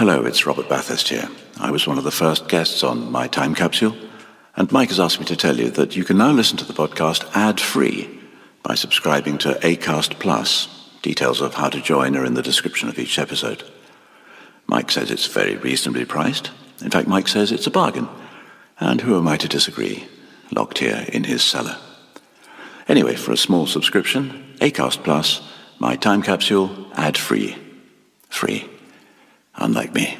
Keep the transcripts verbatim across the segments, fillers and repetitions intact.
Hello, it's Robert Bathurst here. I was one of the first guests on My Time Capsule, and Mike has asked me to tell you that you can now listen to the podcast ad-free by subscribing to Acast Plus. Details of how to join are in the description of each episode. Mike says it's very reasonably priced. In fact, Mike says it's a bargain. And who am I to disagree? Locked here in his cellar. Anyway, for a small subscription, Acast Plus, My Time Capsule, ad-free. Free. Unlike me.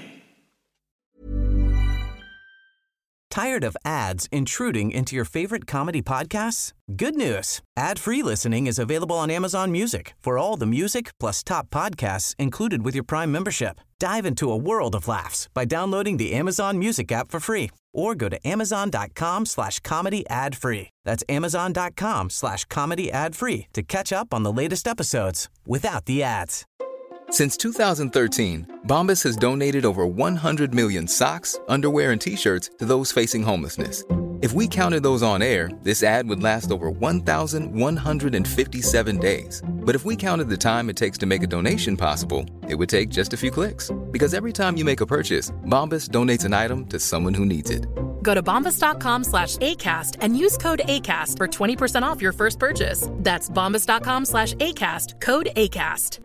Tired of ads intruding into your favorite comedy podcasts? Good news. Ad-free listening is available on Amazon Music for all the music plus top podcasts included with your Prime membership. Dive into a world of laughs by downloading the Amazon Music app for free or go to amazon.com slash comedy ad free. That's amazon.com slash comedy ad free to catch up on the latest episodes without the ads. Since two thousand thirteen, Bombas has donated over one hundred million socks, underwear, and T-shirts to those facing homelessness. If we counted those on air, this ad would last over one thousand one hundred fifty-seven days. But if we counted the time it takes to make a donation possible, it would take just a few clicks. Because every time you make a purchase, Bombas donates an item to someone who needs it. Go to bombas.com slash ACAST and use code ACAST for twenty percent off your first purchase. That's bombas.com slash ACAST, code ACAST.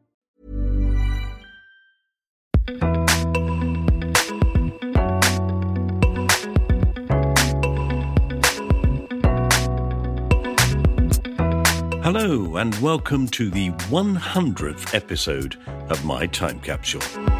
Hello and welcome to the one hundredth episode of My Time Capsule.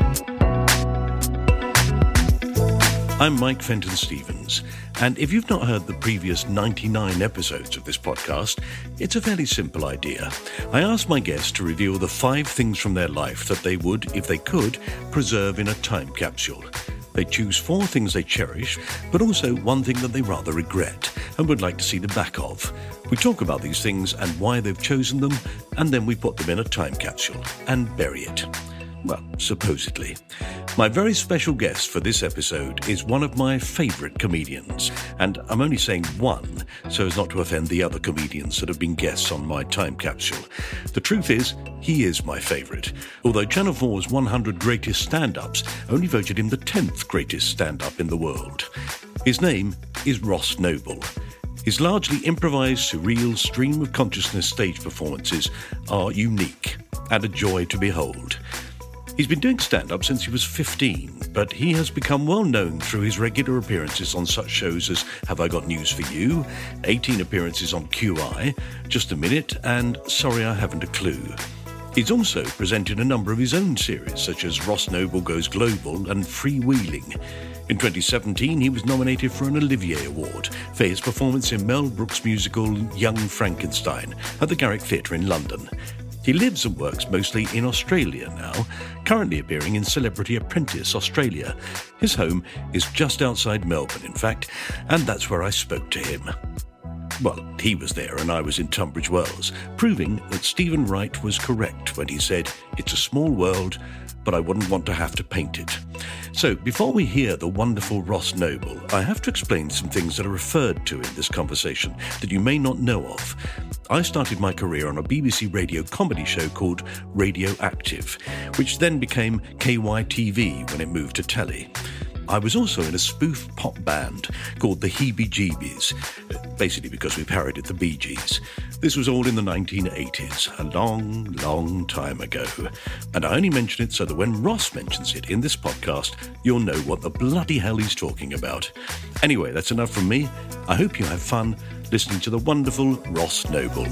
I'm Mike Fenton-Stevens, and if you've not heard the previous ninety-nine episodes of this podcast, it's a fairly simple idea. I ask my guests to reveal the five things from their life that they would, if they could, preserve in a time capsule. They choose four things they cherish, but also one thing that they rather regret and would like to see the back of. We talk about these things and why they've chosen them, and then we put them in a time capsule and bury it. Well, supposedly. My very special guest for this episode is one of my favourite comedians, and I'm only saying one so as not to offend the other comedians that have been guests on My Time Capsule. The truth is, he is my favourite, although Channel four's one hundred Greatest Stand-Ups only voted him the tenth greatest stand-up in the world. His name is Ross Noble. His largely improvised, surreal, stream-of-consciousness stage performances are unique and a joy to behold. He's been doing stand-up since he was fifteen, but he has become well known through his regular appearances on such shows as Have I Got News For You, eighteen appearances on Q I, Just a Minute, and Sorry I Haven't a Clue. He's also presented a number of his own series, such as Ross Noble Goes Global and Freewheeling. In twenty seventeen, he was nominated for an Olivier Award for his performance in Mel Brooks' musical Young Frankenstein at the Garrick Theatre in London. He lives and works mostly in Australia now, currently appearing in Celebrity Apprentice Australia. His home is just outside Melbourne, in fact, and that's where I spoke to him. Well, he was there and I was in Tunbridge Wells, proving that Stephen Wright was correct when he said, "It's a small world, but I wouldn't want to have to paint it." So, before we hear the wonderful Ross Noble, I have to explain some things that are referred to in this conversation that you may not know of. I started my career on a B B C radio comedy show called Radioactive, which then became K Y T V when it moved to telly. I was also in a spoof pop band called the Heebie-Jeebies, basically because we parodied the Bee Gees. This was all in the nineteen eighties, a long, long time ago. And I only mention it so that when Ross mentions it in this podcast, you'll know what the bloody hell he's talking about. Anyway, that's enough from me. I hope you have fun listening to the wonderful Ross Noble.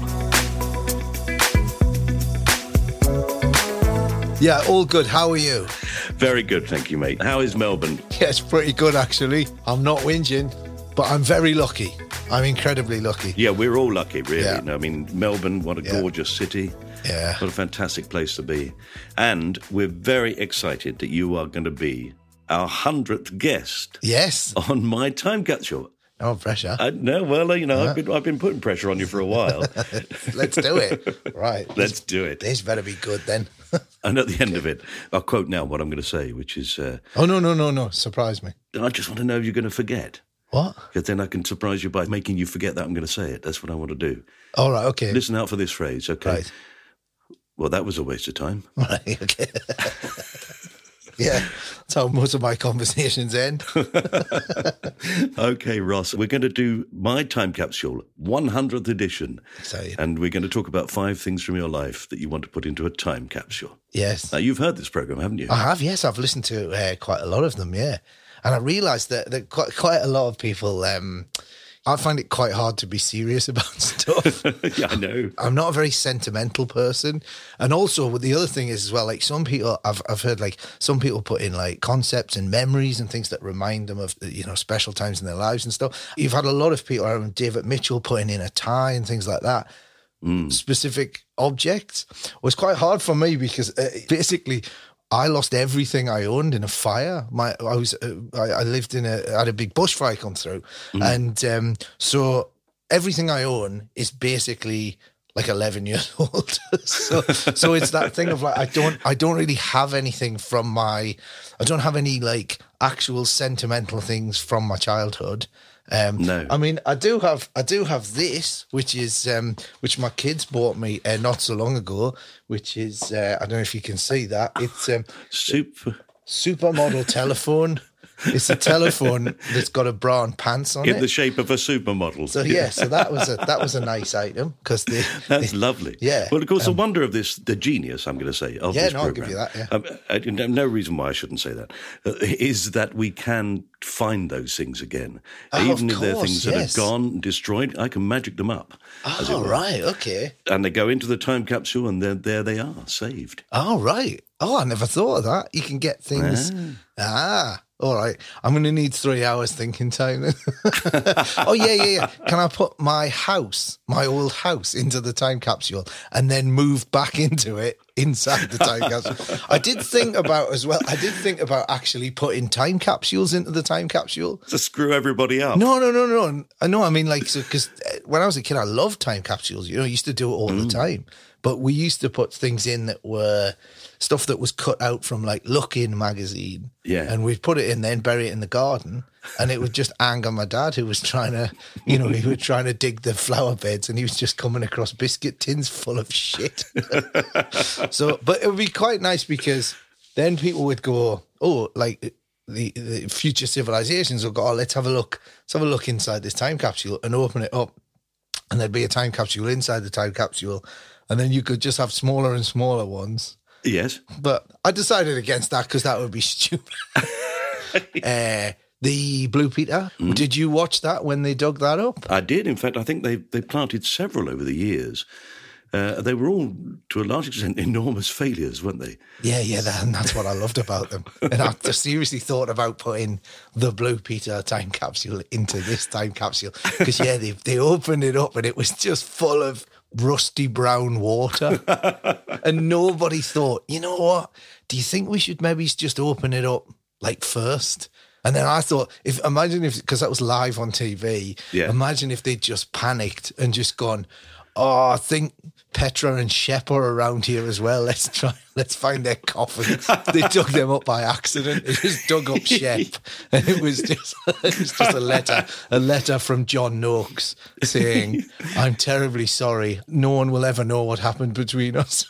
Yeah, all good. How are you? Very good, thank you, mate. How is Melbourne? Yeah, it's pretty good, actually. I'm not whinging, but I'm very lucky. I'm incredibly lucky. Yeah, we're all lucky, really. Yeah. I mean, Melbourne, what a Yeah. gorgeous city. Yeah. What a fantastic place to be. And we're very excited that you are going to be our hundredth guest Yes. on My Time Capsule. No pressure. Uh, no, well, you know, I've been I've been putting pressure on you for a while. Let's do it. Right. Let's do it. This better be good then. And at the end of it, I'll quote now what I'm going to say, which is... Uh, oh, no, no, no, no. Surprise me. I just want to know if you're going to forget. What? Because then I can surprise you by making you forget that I'm going to say it. That's what I want to do. All right, okay. Listen out for this phrase, okay? Right. Well, that was a waste of time. Right, okay. Yeah, that's how most of my conversations end. Okay, Ross, we're going to do my time capsule, one hundredth edition. Exciting. And we're going to talk about five things from your life that you want to put into a time capsule. Yes. Now, you've heard this program, haven't you? I have, yes. I've listened to uh, quite a lot of them, yeah. And I realised that, that quite, quite a lot of people... Um, I find it quite hard to be serious about stuff. Yeah, I know. I'm not a very sentimental person. And also, the other thing is as well, like some people, I've I've heard like some people put in like concepts and memories and things that remind them of, you know, special times in their lives and stuff. You've had a lot of people, I remember David Mitchell putting in a tie and things like that. Mm. Specific objects. It was quite hard for me because uh, basically... I lost everything I owned in a fire. My, I was, uh, I, I lived in a, I had a big bushfire come through, mm. and um, so everything I own is basically like eleven years old. so, so it's that thing of like I don't, I don't really have anything from my, I don't have any like actual sentimental things from my childhood. Um, no, I mean I do have I do have this, which is um, which my kids bought me uh, not so long ago, which is uh, I don't know if you can see that it's um, super supermodel telephone. It's a telephone that's got a bra and pants on in it, in the shape of a supermodel. So yeah, so that was a that was a nice item because that's they, lovely. Yeah. Well, of course, um, the wonder of this, the genius, I'm going to say, of yeah, this no, I'll program, give you that. Yeah. Um, I, I, no reason why I shouldn't say that uh, is that we can find those things again, oh, even of if they're course, things that yes. are gone, destroyed. I can magic them up. Oh right, okay. And they go into the time capsule, and then there they are, saved. Oh right. Oh, I never thought of that. You can get things. Ah. ah. All right, I'm going to need three hours thinking time. oh, yeah, yeah, yeah. Can I put my house, my old house, into the time capsule and then move back into it inside the time capsule? I did think about as well, I did think about actually putting time capsules into the time capsule. To screw everybody up. No, no, no, no. I know, I mean, like, so because when I was a kid, I loved time capsules. You know, I used to do it all mm. the time. But we used to put things in that were stuff that was cut out from like Look In magazine. Yeah. And we'd put it in, then bury it in the garden. And it would just anger my dad, who was trying to, you know, he was trying to dig the flower beds and he was just coming across biscuit tins full of shit. So, but it would be quite nice because then people would go, oh, like the, the future civilizations will go, oh, let's have a look. Let's have a look inside this time capsule and open it up. And there'd be a time capsule inside the time capsule. And then you could just have smaller and smaller ones. Yes. But I decided against that because that would be stupid. uh, the Blue Peter, mm. did you watch that when they dug that up? I did. In fact, I think they they planted several over the years. Uh, they were all, to a large extent, enormous failures, weren't they? Yeah, yeah, that, and that's what I loved about them. And I just seriously thought about putting the Blue Peter time capsule into this time capsule. Because, yeah, they, they opened it up and it was just full of rusty brown water. And nobody thought, you know what? Do you think we should maybe just open it up, like, first? And then I thought, if imagine if, because that was live on T V, yeah. imagine if they'd just panicked and just gone, oh, I think Petra and Shep are around here as well. Let's try, let's find their coffins. They dug them up by accident. They just dug up Shep. And it was just, it was just a letter, a letter from John Noakes saying, I'm terribly sorry. No one will ever know what happened between us.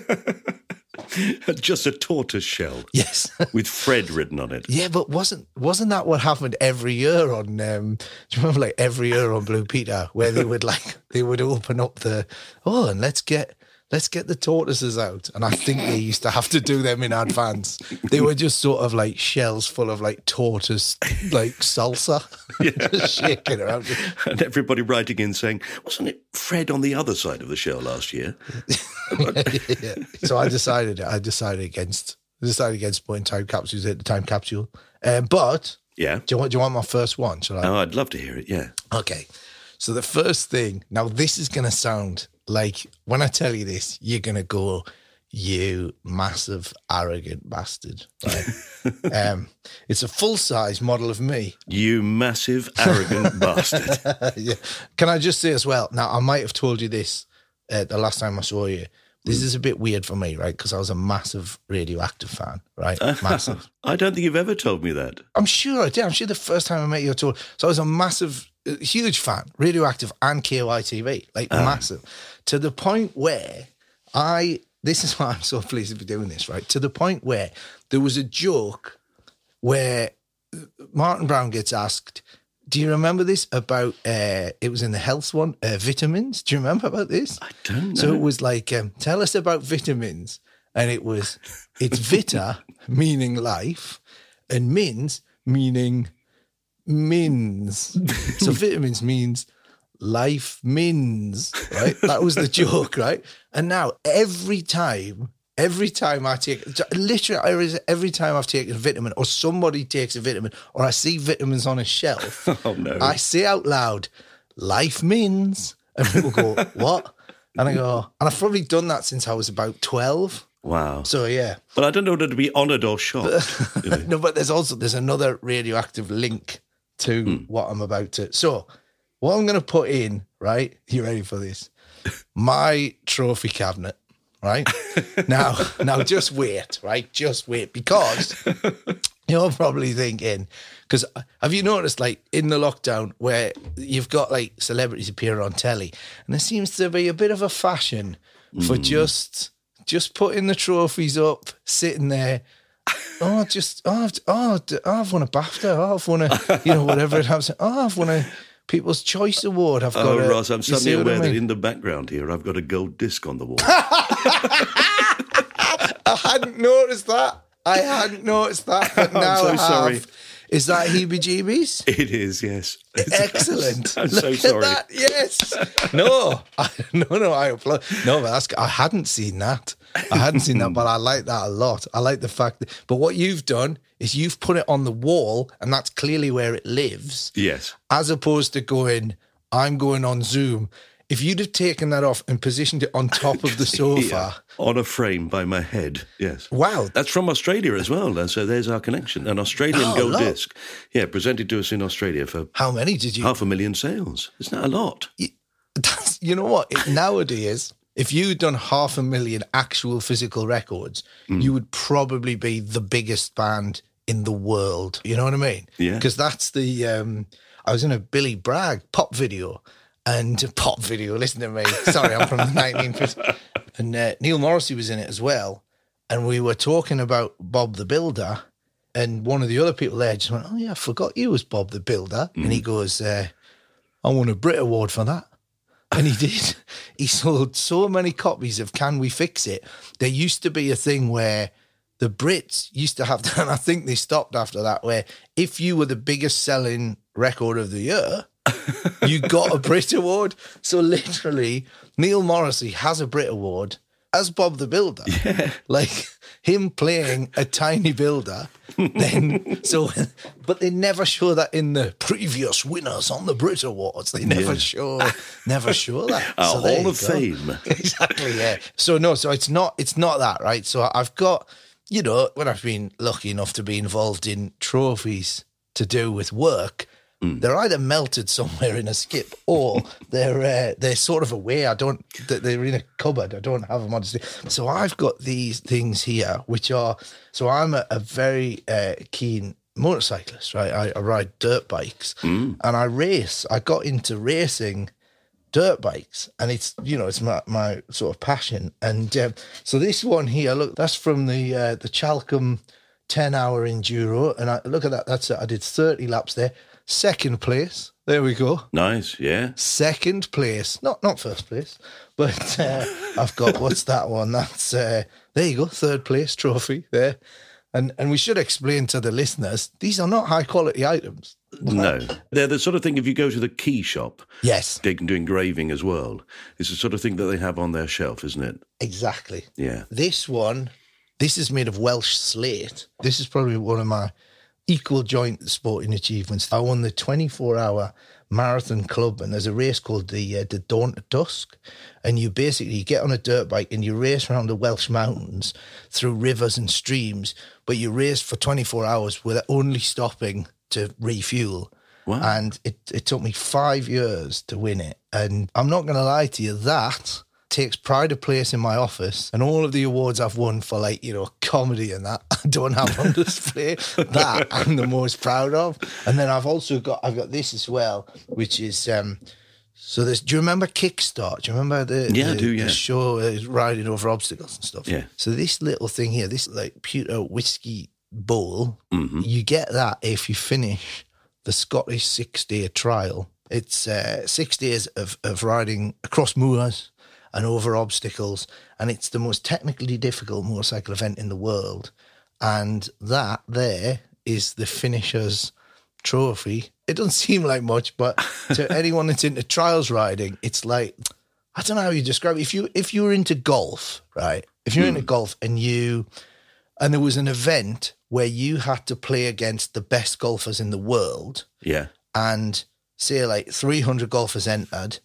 Just a tortoise shell. Yes. With Fred written on it. Yeah, but wasn't wasn't that what happened every year on, um, do you remember like every year on Blue Peter where they would like, they would open up the, oh, and let's get, let's get the tortoises out. And I think they used to have to do them in advance. They were just sort of like shells full of like tortoise, like salsa. Yeah. Just shaking around. And everybody writing in saying, wasn't it Fred on the other side of the shell last year? Yeah. So I decided, I decided against, I decided against putting time capsules at the time capsule. Um, but yeah, do you want, do you want my first one? Shall I? Oh, I'd love to hear it. Yeah. Okay. So the first thing, now this is going to sound like, when I tell you this, you're going to go, you massive arrogant bastard. Right? um, it's a full-size model of me. You massive arrogant bastard. Yeah. Can I just say as well, now I might have told you this uh, the last time I saw you. This is a bit weird for me, right? Because I was a massive Radioactive fan, right? Massive. I don't think you've ever told me that. I'm sure I did. I'm sure the first time I met you, I told. So I was a massive, huge fan, Radioactive and K O I T V, like uh. massive, to the point where I this is why I'm so pleased to be doing this, right? To the point where there was a joke where Martin Brown gets asked, do you remember this about, uh, it was in the health one, uh, vitamins? Do you remember about this? I don't know. So it was like, um, tell us about vitamins. And it was, it's vita, meaning life, and mins, meaning mins. So vitamins means life mins, right? That was the joke, right? And now every time, every time I take, literally every time I've taken a vitamin or somebody takes a vitamin or I see vitamins on a shelf, oh, no. I say out loud, life mins. And people go, what? And I go, and I've probably done that since I was about twelve. Wow. So, yeah. But I don't know whether to be honoured or shocked. you know. No, but there's also, there's another radioactive link to hmm. what I'm about to. So, what I'm going to put in, right? You ready for this? My trophy cabinet, right? now, now just wait, right? Just wait, because you're probably thinking, because have you noticed, like, in the lockdown where you've got, like, celebrities appear on telly, and there seems to be a bit of a fashion for mm. just... Just putting the trophies up, sitting there. Oh, just oh, I've, oh, I've won a BAFTA. Oh, I've won a, you know, whatever it happens. Oh, I've won a People's Choice Award. I've got. Oh, a, Ross, I'm suddenly aware I mean? that in the background here, I've got a gold disc on the wall. I hadn't noticed that. I hadn't noticed that. But now I'm so I have. sorry. Is that heebie-jeebies? It is, yes. Excellent. I'm Look so sorry. At that. Yes. No, I, no, no. I applaud. No, but that's, I hadn't seen that. I hadn't seen that, but I like that a lot. I like the fact that. But what you've done is you've put it on the wall, and that's clearly where it lives. Yes. As opposed to going, I'm going on Zoom. If you'd have taken that off and positioned it on top of the sofa. Yeah, on a frame by my head, yes. Wow. That's from Australia as well. And so there's our connection. An Australian oh, gold disc. Yeah, presented to us in Australia for... How many did you... Half a million sales. Isn't that a lot? You, that's, you know what? It, nowadays, if you'd done half a million actual physical records, mm. you would probably be the biggest band in the world. You know what I mean? Yeah. Because that's the... Um, I was in a Billy Bragg pop video... And pop video, listen to me. Sorry, I'm from the nineteen fifties. And uh, Neil Morrissey was in it as well. And we were talking about Bob the Builder. And one of the other people there just went, oh, yeah, I forgot you was Bob the Builder. Mm. And he goes, uh, I won a Brit Award for that. And he did. He sold so many copies of Can We Fix It? There used to be a thing where the Brits used to have, and I think they stopped after that, where if you were the biggest selling record of the year... you got a Brit Award. So literally, Neil Morrissey has a Brit Award as Bob the Builder. Yeah. Like him playing a tiny builder. Then so, but they never show that in the previous winners on the Brit Awards. They never yeah. show, never show that. Our so Hall of Fame. Exactly. Yeah. So no. So it's not. It's not that, right? So I've got, you know, when I've been lucky enough to be involved in trophies to do with work. Mm. They're either melted somewhere in a skip or they're uh, they're sort of away. I don't. They're in a cupboard. I don't have them on. So I've got these things here, which are. So I'm a, a very uh, keen motorcyclist, right? I, I ride dirt bikes mm. and I race. I got into racing dirt bikes, and it's you know it's my, my sort of passion. And um, so this one here, look, that's from the uh, the Chalcombe ten hour enduro, and I look at that. That's I did thirty laps there. Second place. There we go. Nice, yeah. Second place. Not not first place, but uh, I've got, what's that one? That's, uh, there you go, third place trophy there. And and we should explain to the listeners, these are not high quality items. No. They're the sort of thing, if you go to the key shop, yes, they can do engraving as well. It's the sort of thing that they have on their shelf, isn't it? Exactly. Yeah. This one, this is made of Welsh slate. This is probably one of my equal joint sporting achievements. I won the twenty-four hour marathon club, and there's a race called the uh, the Dawn to Dusk, and you basically get on a dirt bike and you race around the Welsh mountains through rivers and streams, but you race for twenty-four hours without only stopping to refuel. Wow. And it, it took me five years to win it. And I'm not going to lie to you, that takes pride of place in my office, and all of the awards I've won for, like, you know, comedy and that, I don't have on display. That I'm the most proud of. And then I've also got, I've got this as well, which is, um, So there's, do you remember Kickstart? Do you remember the, yeah, the, I do, yeah. the show uh, riding over obstacles and stuff? Yeah. So this little thing here, this like pewter whiskey bowl, Mm-hmm. you get that if you finish the Scottish six-day trial. It's uh, six days of, of riding across moors and over obstacles, and it's the most technically difficult motorcycle event in the world. And that there is the finisher's trophy. It doesn't seem like much, but to anyone that's into trials riding, it's like, I don't know how you describe it. If you if you were into golf, right? If you're mm. into golf and you and there was an event where you had to play against the best golfers in the world, yeah, and say like three hundred golfers entered,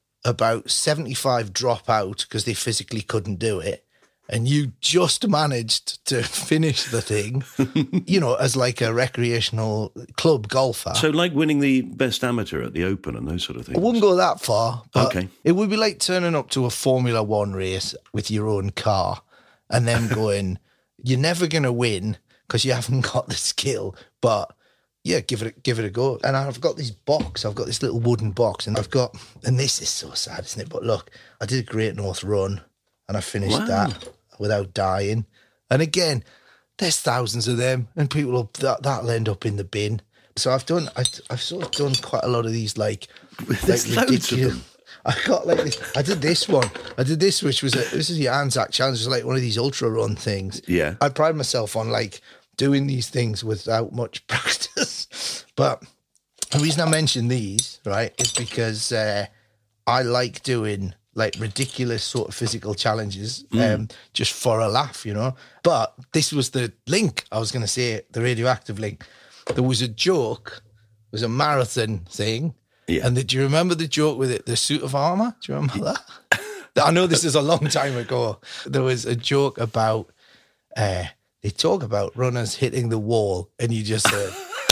about seventy-five drop out because they physically couldn't do it, and you just managed to finish the thing, you know, as like a recreational club golfer. So like winning the best amateur at the Open and those sort of things? I wouldn't go that far. But okay. It would be like turning up to a Formula One race with your own car and then going, you're never going to win because you haven't got the skill, but yeah, give it, give it a go. And I've got this box, I've got this little wooden box, and I've got, and this is so sad, isn't it? But look, I did a Great North Run and I finished wow. that without dying. And again, there's thousands of them, and people will, that, that'll end up in the bin. So I've done, I've, I've sort of done quite a lot of these, like, there's like loads of them. I got like this, I did this one. I did this, which was a, this is the Anzac Challenge. It was like one of these ultra run things. Yeah. I pride myself on like doing these things without much practice. But the reason I mention these, right, is because uh, I like doing like ridiculous sort of physical challenges mm. um, just for a laugh, you know. But this was the link, I was going to say, the radioactive link. There was a joke, it was a marathon thing. Yeah. And the, do you remember the joke with it, the suit of armour? Do you remember that? I know this is a long time ago. There was a joke about, uh, they talk about runners hitting the wall and you just said,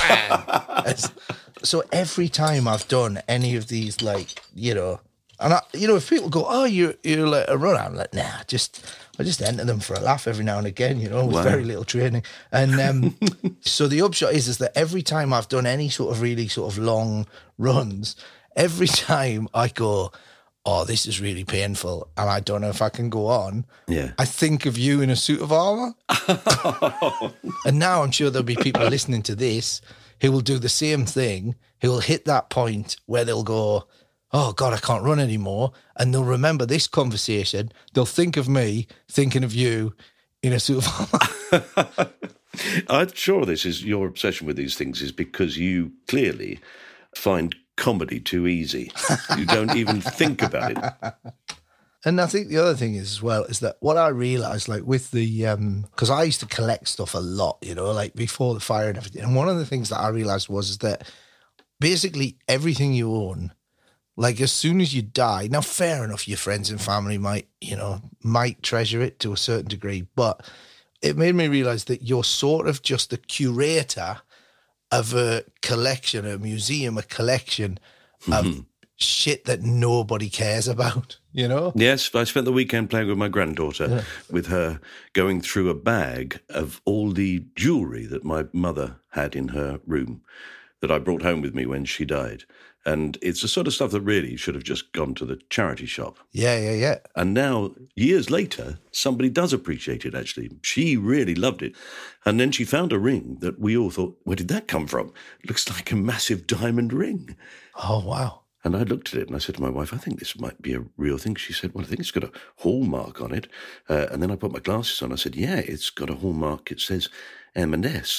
bang. So every time I've done any of these, like, you know, and I, you know, if people go, oh, you're, you're like a runner, I'm like, nah, just, I just enter them for a laugh every now and again, you know, with wow. very little training. And um, so the upshot is, is that every time I've done any sort of really sort of long runs, every time I go, oh, this is really painful and I don't know if I can go on, yeah. I think of you in a suit of armour. And now I'm sure there'll be people listening to this who will do the same thing, who will hit that point where they'll go, oh, God, I can't run anymore. And they'll remember this conversation. They'll think of me thinking of you in a suit of armour. I'm sure this is your obsession with these things is because you clearly find comedy too easy. You don't even think about it. And I think the other thing is as well is that what I realised, like with the, um, because I used to collect stuff a lot, you know, like before the fire and everything. And one of the things that I realised was is that basically everything you own, like as soon as you die, now fair enough, your friends and family might, you know, might treasure it to a certain degree, but it made me realise that you're sort of just the curator of a collection, a museum, a collection of mm-hmm. shit that nobody cares about, you know? Yes, I spent the weekend playing with my granddaughter, yeah. with her going through a bag of all the jewellery that my mother had in her room that I brought home with me when she died. And it's the sort of stuff that really should have just gone to the charity shop. Yeah, yeah, yeah. And now, years later, somebody does appreciate it, actually. She really loved it. And then she found a ring that we all thought, where did that come from? It looks like a massive diamond ring. Oh, wow. And I looked at it and I said to my wife, I think this might be a real thing. She said, well, I think it's got a hallmark on it. Uh, and then I put my glasses on. I said, yeah, it's got a hallmark. It says M and S.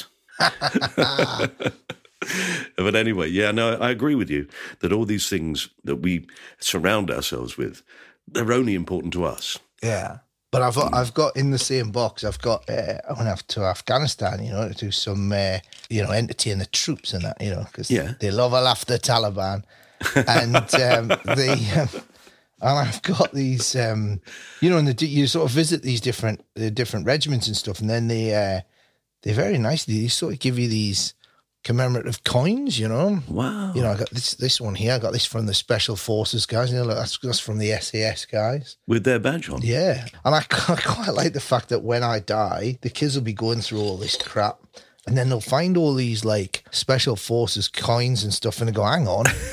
But anyway, yeah, no, I agree with you that all these things that we surround ourselves with, they're only important to us. Yeah. But I've got, I've got in the same box, I've got, uh, I went off to Afghanistan, you know, to do some, uh, you know, entertain the troops and that, you know, because yeah. they love a laugh, the Taliban. And um, they, um, and I've got these, um, you know, and the, you sort of visit these different, the different regiments and stuff, and then they, uh, they very nicely, they sort of give you these commemorative coins, you know. Wow. You know, I got this this one here. I got this from the Special Forces guys. You know, that's, that's from the S A S guys. With their badge on. Yeah. And I, I quite like the fact that when I die, the kids will be going through all this crap and then they'll find all these, like, Special Forces coins and stuff and they go, hang on,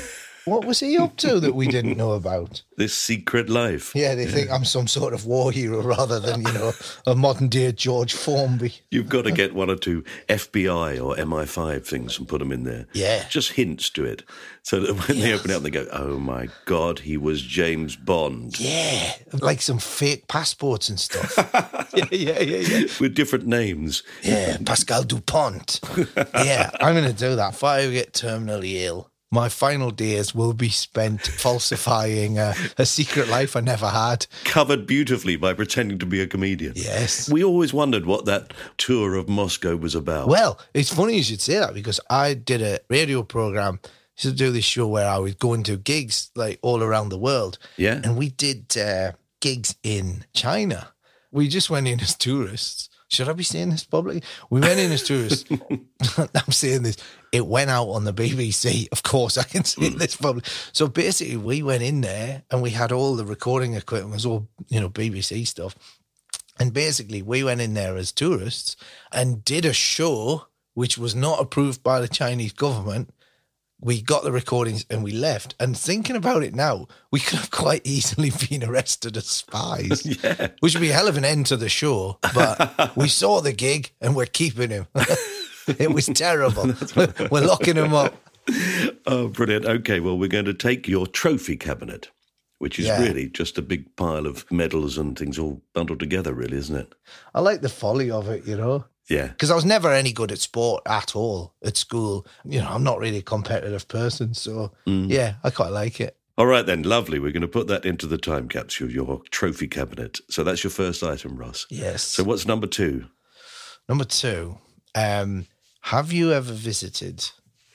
What was he up to that we didn't know about? This secret life. Yeah, they think I'm some sort of war hero rather than, you know, a modern-day George Formby. You've got to get one or two F B I or M I five things and put them in there. Yeah. Just hints to it. So that when Yeah. they open it up, they go, oh, my God, he was James Bond. Yeah, like some fake passports and stuff. yeah, yeah, yeah, yeah. With different names. Yeah, Pascal Dupont. Yeah, I'm going to do that. If I ever get terminally ill, my final days will be spent falsifying a, a secret life I never had. Covered beautifully by pretending to be a comedian. Yes. We always wondered what that tour of Moscow was about. Well, it's funny you should say that because I did a radio program. I used to do this show where I would go into gigs like all around the world. Yeah. And we did uh, gigs in China. We just went in as tourists. Should I be saying this publicly? We went in as tourists. I'm saying this. It went out on the B B C. Of course, I can say this publicly. So basically, we went in there and we had all the recording equipment. It was all, you know, B B C stuff. And basically, we went in there as tourists and did a show which was not approved by the Chinese government. We got the recordings and we left. And thinking about it now, we could have quite easily been arrested as spies. Yeah. Which would be a hell of an end to the show. But we saw the gig and we're keeping him. It was terrible. We're locking him up. Oh, brilliant. Okay, well, we're going to take your trophy cabinet, which is Yeah. really just a big pile of medals and things all bundled together, really, isn't it? I like the folly of it, you know. Yeah. Because I was never any good at sport at all at school. You know, I'm not really a competitive person. So, yeah, I quite like it. All right, then. Lovely. We're going to put that into the time capsule, your trophy cabinet. So that's your first item, Ross. Yes. So what's number two? Number two, um, have you ever visited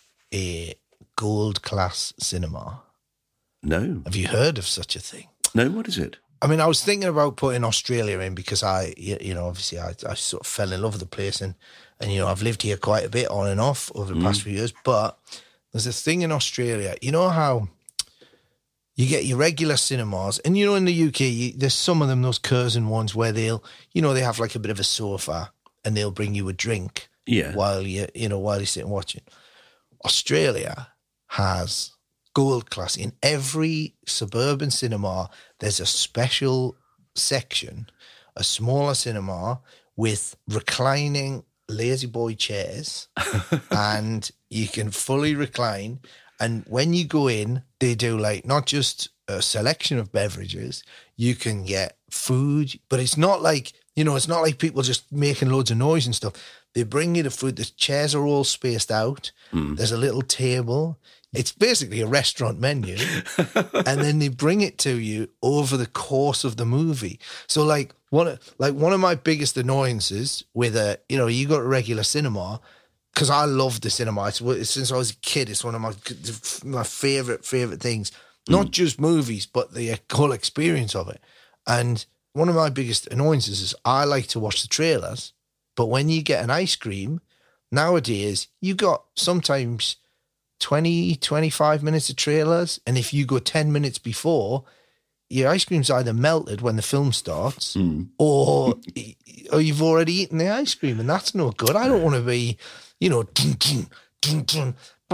a gold class cinema? No. Have you heard of such a thing? No, what is it? I mean, I was thinking about putting Australia in because I, you you know, obviously I, I sort of fell in love with the place and, and, you know, I've lived here quite a bit on and off over the past few years. But there's a thing in Australia, you know how you get your regular cinemas and, you know, in the U K, you, there's some of them, those Curzon ones where they'll, you know, they have like a bit of a sofa and they'll bring you a drink Yeah. while you, you know, while you sit and watching. Australia has gold class. In every suburban cinema, there's a special section, a smaller cinema with reclining lazy boy chairs and you can fully recline. And when you go in, they do like not just a selection of beverages, you can get food, but it's not like, you know, it's not like people just making loads of noise and stuff. They bring you the food. The chairs are all spaced out. Mm. There's a little table. It's basically a restaurant menu. And then they bring it to you over the course of the movie. So like one of, like one of my biggest annoyances with a, you know, you go to regular cinema, because I love the cinema. It's, since I was a kid, it's one of my my favourite, favourite things. Not mm. just movies, but the whole experience of it. And one of my biggest annoyances is I like to watch the trailers, but when you get an ice cream, nowadays, you got sometimes twenty, twenty-five minutes of trailers. And if you go ten minutes before, your ice cream's either melted when the film starts mm. or, or you've already eaten the ice cream. And that's no good. I don't want to be, you know, dun, dun, dun, dun,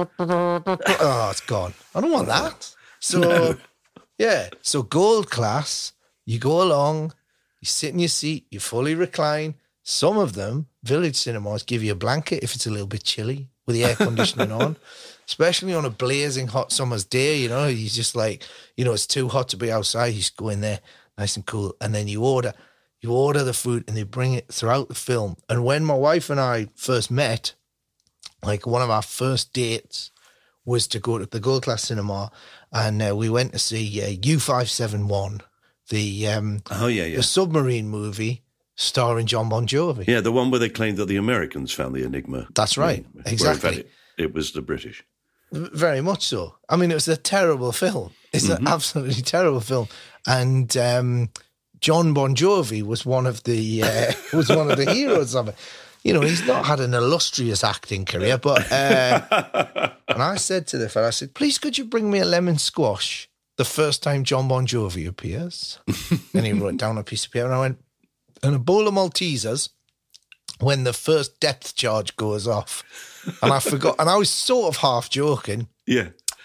oh, it's gone. I don't want that. So, no. yeah. So gold class, you go along, you sit in your seat, you fully recline. Some of them, village cinemas, give you a blanket if it's a little bit chilly with the air conditioning on, especially on a blazing hot summer's day. You know, you just like, you know, it's too hot to be outside. You just go in there nice and cool. And then you order, you order the food and they bring it throughout the film. And when my wife and I first met, like one of our first dates was to go to the Gold Class Cinema and uh, we went to see uh, U five seventy-one, the, um, oh, yeah, yeah. the submarine movie starring John Bon Jovi. Yeah, the one where they claimed that the Americans found the Enigma. That's right, ring, exactly. In fact, it, it was the British. Very much so. I mean, it was a terrible film. It's mm-hmm. an absolutely terrible film. And um, John Bon Jovi was one of the uh, was one of the heroes of it. You know, he's not had an illustrious acting career, but uh, and I said to the fella, I said, please could you bring me a lemon squash the first time John Bon Jovi appears? And he wrote down a piece of paper and I went, and a bowl of Maltesers when the first depth charge goes off. And I forgot, and I was sort of half joking. Yeah.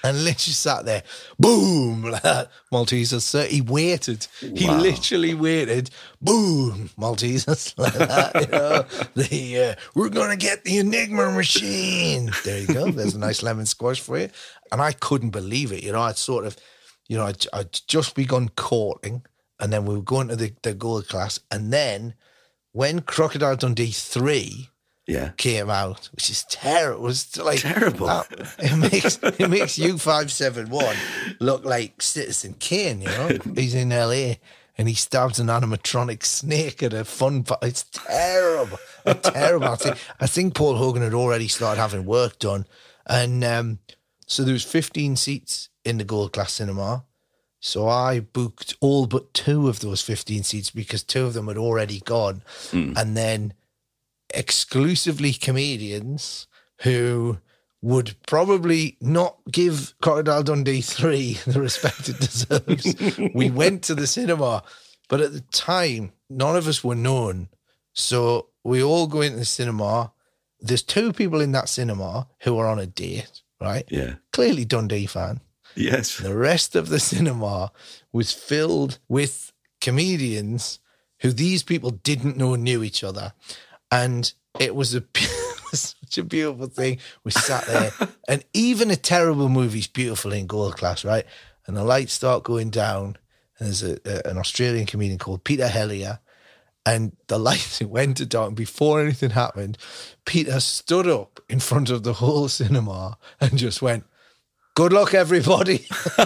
and literally sat there, boom, like that, Maltesers. So he waited. He Wow. literally waited, boom, Maltesers, like that. You know, the uh, we're gonna get the Enigma machine. There you go. There's a nice lemon squash for you. And I couldn't believe it. You know, I'd sort of, you know, I'd, I'd just begun courting, and then we were going to the, the gold class, and then when Crocodile Dundee three Yeah. came out, which is terrible. It was like Terrible. uh, it makes it makes U five seventy-one look like Citizen Kane. You know, he's in L A and he stabs an animatronic snake at a fun. Pa- it's terrible, it's terrible. I think I think Paul Hogan had already started having work done, and um, so there was fifteen seats in the gold class cinema. So I booked all but two of those fifteen seats because two of them had already gone, Mm. and then exclusively comedians who would probably not give Crocodile Dundee three the respect it deserves. We went to the cinema, but at the time, none of us were known. So we all go into the cinema. There's two people in that cinema who are on a date, right? Yeah. Clearly Dundee fan. Yes. The rest of the cinema was filled with comedians who these people didn't know knew each other. And it was a such a beautiful thing. We sat there, and even a terrible movie's beautiful in gold class, right? And the lights start going down, and there's a, a, an Australian comedian called Peter Hellier, and the lights went to dark. And before anything happened, Peter stood up in front of the whole cinema and just went, "Good luck, everybody."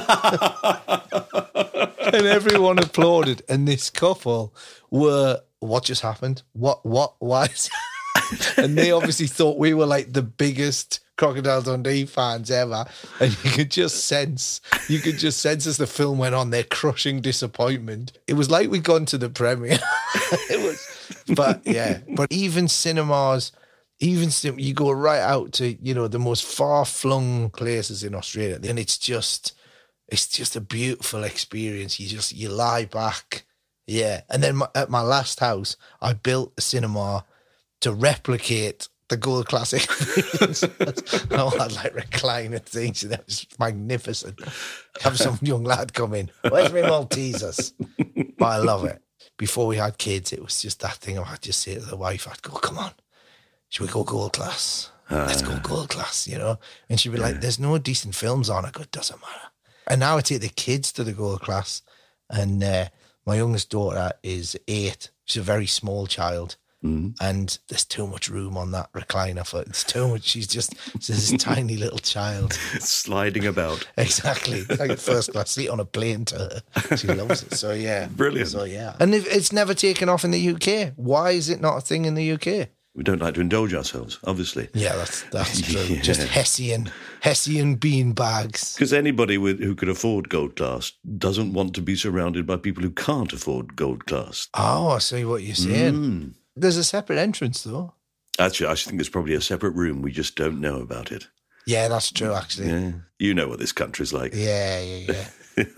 And everyone applauded. And this couple were, what just happened? What, what, why? is- And they obviously thought we were like the biggest Crocodile Dundee fans ever. And you could just sense, you could just sense as the film went on, their crushing disappointment. It was like we'd gone to the premiere. It was, but yeah, but even cinemas, even cin- you go right out to, you know, the most far-flung places in Australia, and it's just, it's just a beautiful experience. You just, you lie back. Yeah. And then my, at my last house, I built a cinema to replicate the gold class experience. I had like recliner things, and that was magnificent. Have some young lad come in. Where's my Maltesers? But I love it. Before we had kids, it was just that thing. I'd just say to the wife, I'd go, "Come on, should we go gold class? Let's go gold class," you know? And she'd be like, "There's no decent films on." I go, "It doesn't matter." And now I take the kids to the gold class, and uh, my youngest daughter is eight. She's a very small child. Mm. And there's too much room on that recliner for it's too much. She's just she's this tiny little child Sliding about. Exactly, it's like a first class seat on a plane to her. She loves it. So yeah, Brilliant. So yeah, and if it's never taken off in the U K. Why is it not a thing in the U K? We don't like to indulge ourselves, obviously. Yeah, that's that's true. Yeah. Just Hessian Hessian bean bags. Because anybody with, who could afford gold class doesn't want to be surrounded by people who can't afford gold class. Oh, I see what you're saying. Mm. There's a separate entrance though. Actually, I think there's probably a separate room. We just don't know about it. Yeah, that's true. Actually. Yeah. You know what this country's like. Yeah, yeah, yeah.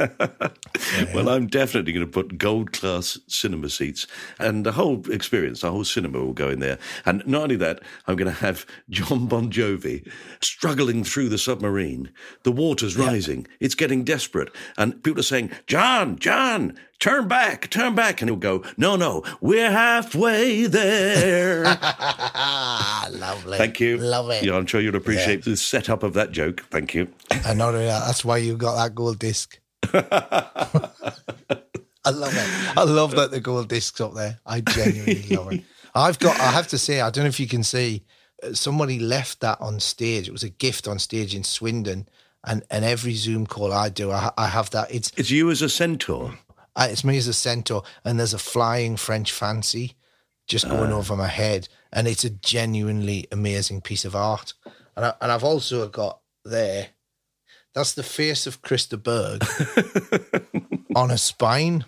Well, I'm definitely going to put gold class cinema seats, and the whole experience, the whole cinema will go in there. And not only that, I'm going to have John Bon Jovi struggling through the submarine. The water's rising. It's getting desperate. And people are saying, "John, John, turn back, turn back." And he'll go, "No, no, we're halfway there." Lovely. Thank you. Love it. Yeah, I'm sure you'll appreciate the setup of that joke. Thank you. And not only that, that's why you got that gold disc. I love it. I love that the gold disc's up there. I genuinely love it. I've got, I have to say, I don't know if you can see, somebody left that on stage. It was a gift on stage in Swindon. And, and every Zoom call I do, I, I have that. It's It's you as a centaur. I, it's me as a centaur, and there's a flying French fancy just going uh. over my head. And it's a genuinely amazing piece of art. And, I, and I've also got there, that's the face of Christa Berg on a spine.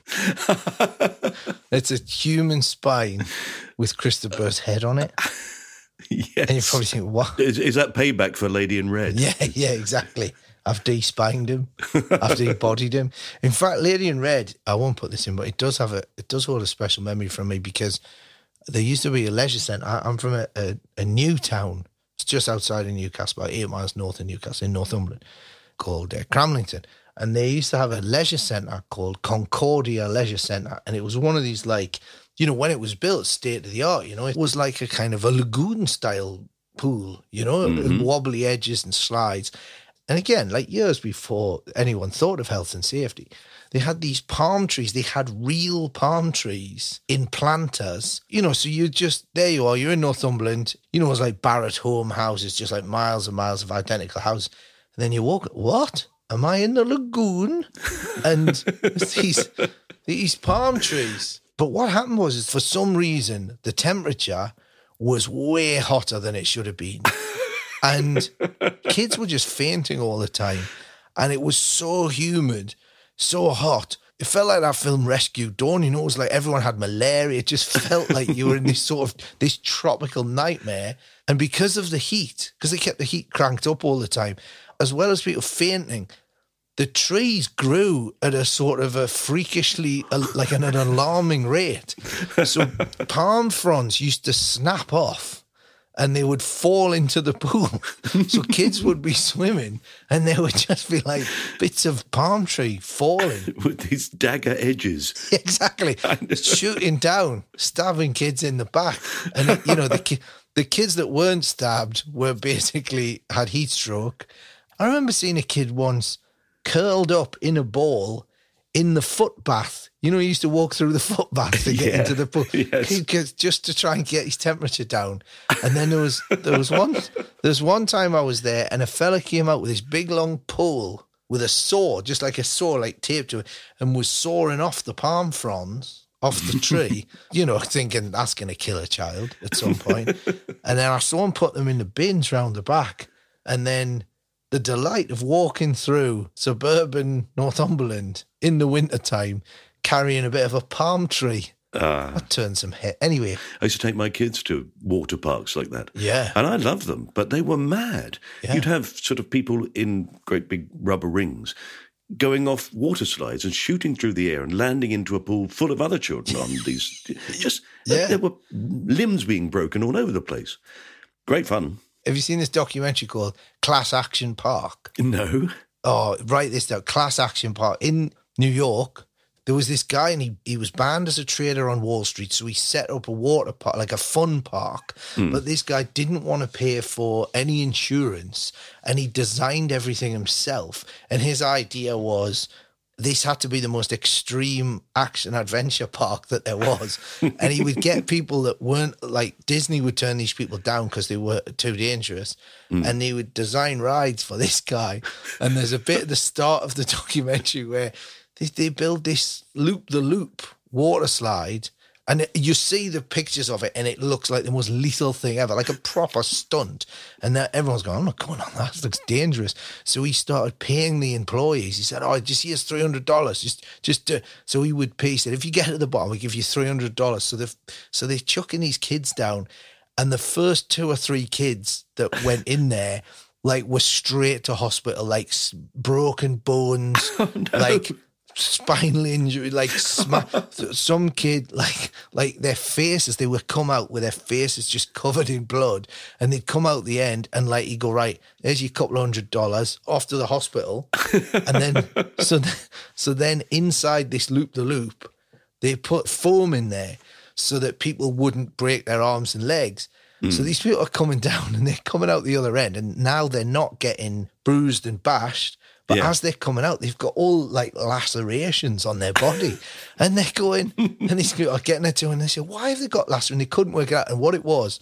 It's a human spine with Christa Berg's head on it. Yes. And you probably think, what? Is, is that payback for Lady in Red? Yeah, yeah, exactly. I've de-spined him. I've de-bodied him. In fact, Lady in Red, I won't put this in, but it does have a, it does hold a special memory from me because there used to be a leisure centre. I'm from a, a, a new town. It's just outside of Newcastle, about eight miles north of Newcastle, in Northumberland. called uh, Cramlington. And they used to have a leisure centre called Concordia Leisure Centre. And it was one of these, like, you know, when it was built, state of the art, you know, it was like a kind of a lagoon-style pool, you know, mm-hmm. wobbly edges and slides. And again, like years before anyone thought of health and safety, they had these palm trees. They had real palm trees in planters. You know, so you just, there you are, you're in Northumberland. You know, it was like Barratt Home houses, just like miles and miles of identical houses. And then you walk, what? Am I in the lagoon? And these, these palm trees. But what happened was, is for some reason, the temperature was way hotter than it should have been. And kids were just fainting all the time. And it was so humid, so hot. It felt like that film Rescue Dawn. You know, it was like everyone had malaria. It just felt like you were in this sort of, this tropical nightmare. And because of the heat, because they kept the heat cranked up all the time, as well as people fainting, the trees grew at a sort of a freakishly, like an, an alarming rate. So palm fronds used to snap off and they would fall into the pool. So kids would be swimming and there would just be like bits of palm tree falling. With these dagger edges. Exactly. Shooting down, stabbing kids in the back. And, it, you know, the, ki- the kids that weren't stabbed were basically had heat stroke. I remember seeing a kid once curled up in a ball in the foot bath. You know, he used to walk through the foot bath to get yeah, into the pool, yes. just to try and get his temperature down. And then there was there was one there was one time I was there, and a fella came out with this big long pole with a saw, just like a saw, like taped to it, and was sawing off the palm fronds off the tree. You know, thinking that's going to kill a child at some point. And then I saw him put them in the bins round the back, and then the delight of walking through suburban Northumberland in the wintertime carrying a bit of a palm tree. Uh, that turned some head. Anyway. I used to take my kids to water parks like that. Yeah. And I loved them, but they were mad. Yeah. You'd have sort of people in great big rubber rings going off water slides and shooting through the air and landing into a pool full of other children on these. Just, yeah. There were limbs being broken all over the place. Great fun. Have you seen this documentary called Class Action Park? No. Oh, write this down. Class Action Park. In New York, there was this guy and he, he was banned as a trader on Wall Street. So he set up a water park, like a fun park. Mm. But this guy didn't want to pay for any insurance and he designed everything himself. And his idea was, this had to be the most extreme action adventure park that there was. And he would get people that weren't, like, Disney would turn these people down because they were too dangerous. Mm. And they would design rides for this guy. And there's a bit at the start of the documentary where they, they build this loop-the-loop water slide. And it, you see the pictures of it and it looks like the most lethal thing ever, like a proper stunt. And then everyone's going, I'm not going on that. It looks dangerous. So he started paying the employees. He said, oh, just here's three hundred dollars. Just, just, uh, so he would pay. He said, if you get to the bottom, we give you three hundred dollars. So they're, so they're chucking these kids down. And the first two or three kids that went in there, like, were straight to hospital, like broken bones, oh, no. like spinal injury, like sma- some kid, like like their faces, they would come out with their faces just covered in blood, and they'd come out the end and like you go, right, there's your couple of hundred dollars, off to the hospital. And then so th- so then inside this loop the loop, they put foam in there so that people wouldn't break their arms and legs. Mm. So these people are coming down and they're coming out the other end, and now they're not getting bruised and bashed. But yeah. as they're coming out, they've got all like lacerations on their body. And they're going, and these people are getting into it, and they say, why have they got lacerations? And they couldn't work it out. And what it was,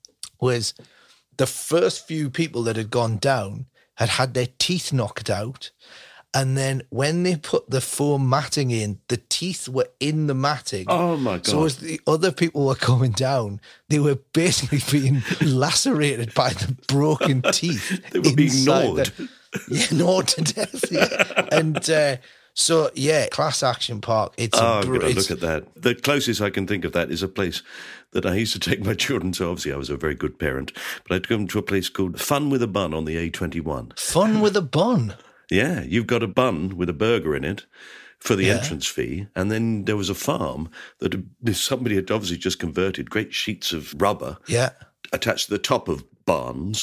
was the first few people that had gone down had had their teeth knocked out. And then when they put the foam matting in, the teeth were in the matting. Oh, my God. So as the other people were coming down, they were basically being lacerated by the broken teeth. They were being gnawed. The, yeah, gnawed to death, yeah. And uh, so, yeah, Class Action Park. It's oh, a I'm br- going to look at that. The closest I can think of that is a place that I used to take my children to. Obviously, I was a very good parent. But I took them to a place called Fun with a Bun on the A twenty-one. Fun with a Bun? Yeah, you've got a bun with a burger in it for the yeah. entrance fee. And then there was a farm that somebody had obviously just converted, great sheets of rubber yeah. attached to the top of barns,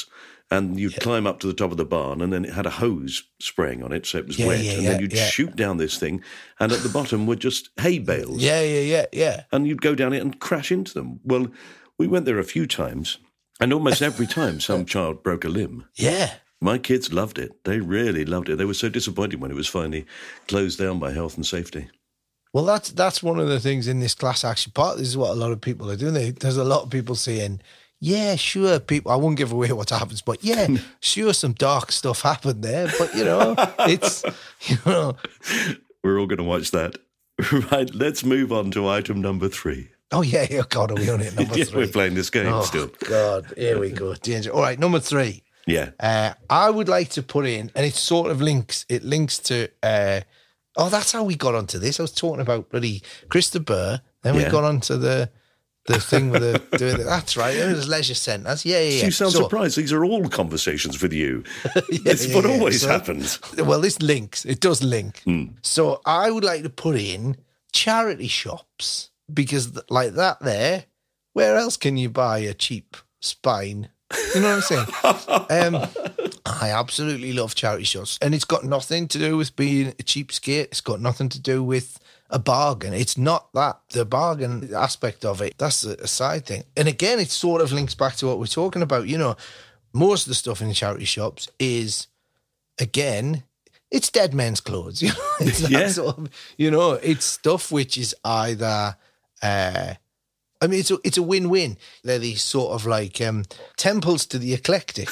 and you'd Yeah. climb up to the top of the barn, and then it had a hose spraying on it, so it was Yeah, wet, yeah, and yeah, then you'd yeah. shoot down this thing, and at the bottom were just hay bales. Yeah, yeah, yeah, yeah. And you'd go down it and crash into them. Well, we went there a few times, and almost every time some child broke a limb. Yeah. My kids loved it. They really loved it. They were so disappointed when it was finally closed down by health and safety. Well, that's that's one of the things in this class action part. This is what a lot of people are doing. They, there's a lot of people saying, yeah, sure, people, I won't give away what happens, but yeah, sure, some dark stuff happened there. But, you know, it's, you know. We're all going to watch that. Right, let's move on to item number three. Oh, yeah, yeah, God, are we on it? Number Yeah, three. we're playing this game oh, still. God, here we go. Danger. All right, number three. Yeah. Uh, I would like to put in, and it sort of links, it links to, uh, oh, that's how we got onto this. I was talking about bloody Krista Burr, then we Yeah. got onto the the thing with the, doing the that's right, it was leisure centres. Yeah, yeah, yeah. You sound So- surprised. These are all conversations with you. Yeah, It's yeah, what yeah. always So- happens. Well, this links, it does link. Hmm. So I would like to put in charity shops, because th- like that there, where else can you buy a cheap spine? You know what I'm saying? um, I absolutely love charity shops, and it's got nothing to do with being a cheapskate. It's got nothing to do with a bargain. It's not that. The bargain aspect of it, that's a, a side thing. And again, it sort of links back to what we're talking about. You know, most of the stuff in the charity shops is, again, it's dead men's clothes. You know, it's that Yeah. sort of, you know, it's stuff which is either, uh, I mean, it's a, it's a win-win. They're these sort of like um, temples to the eclectic.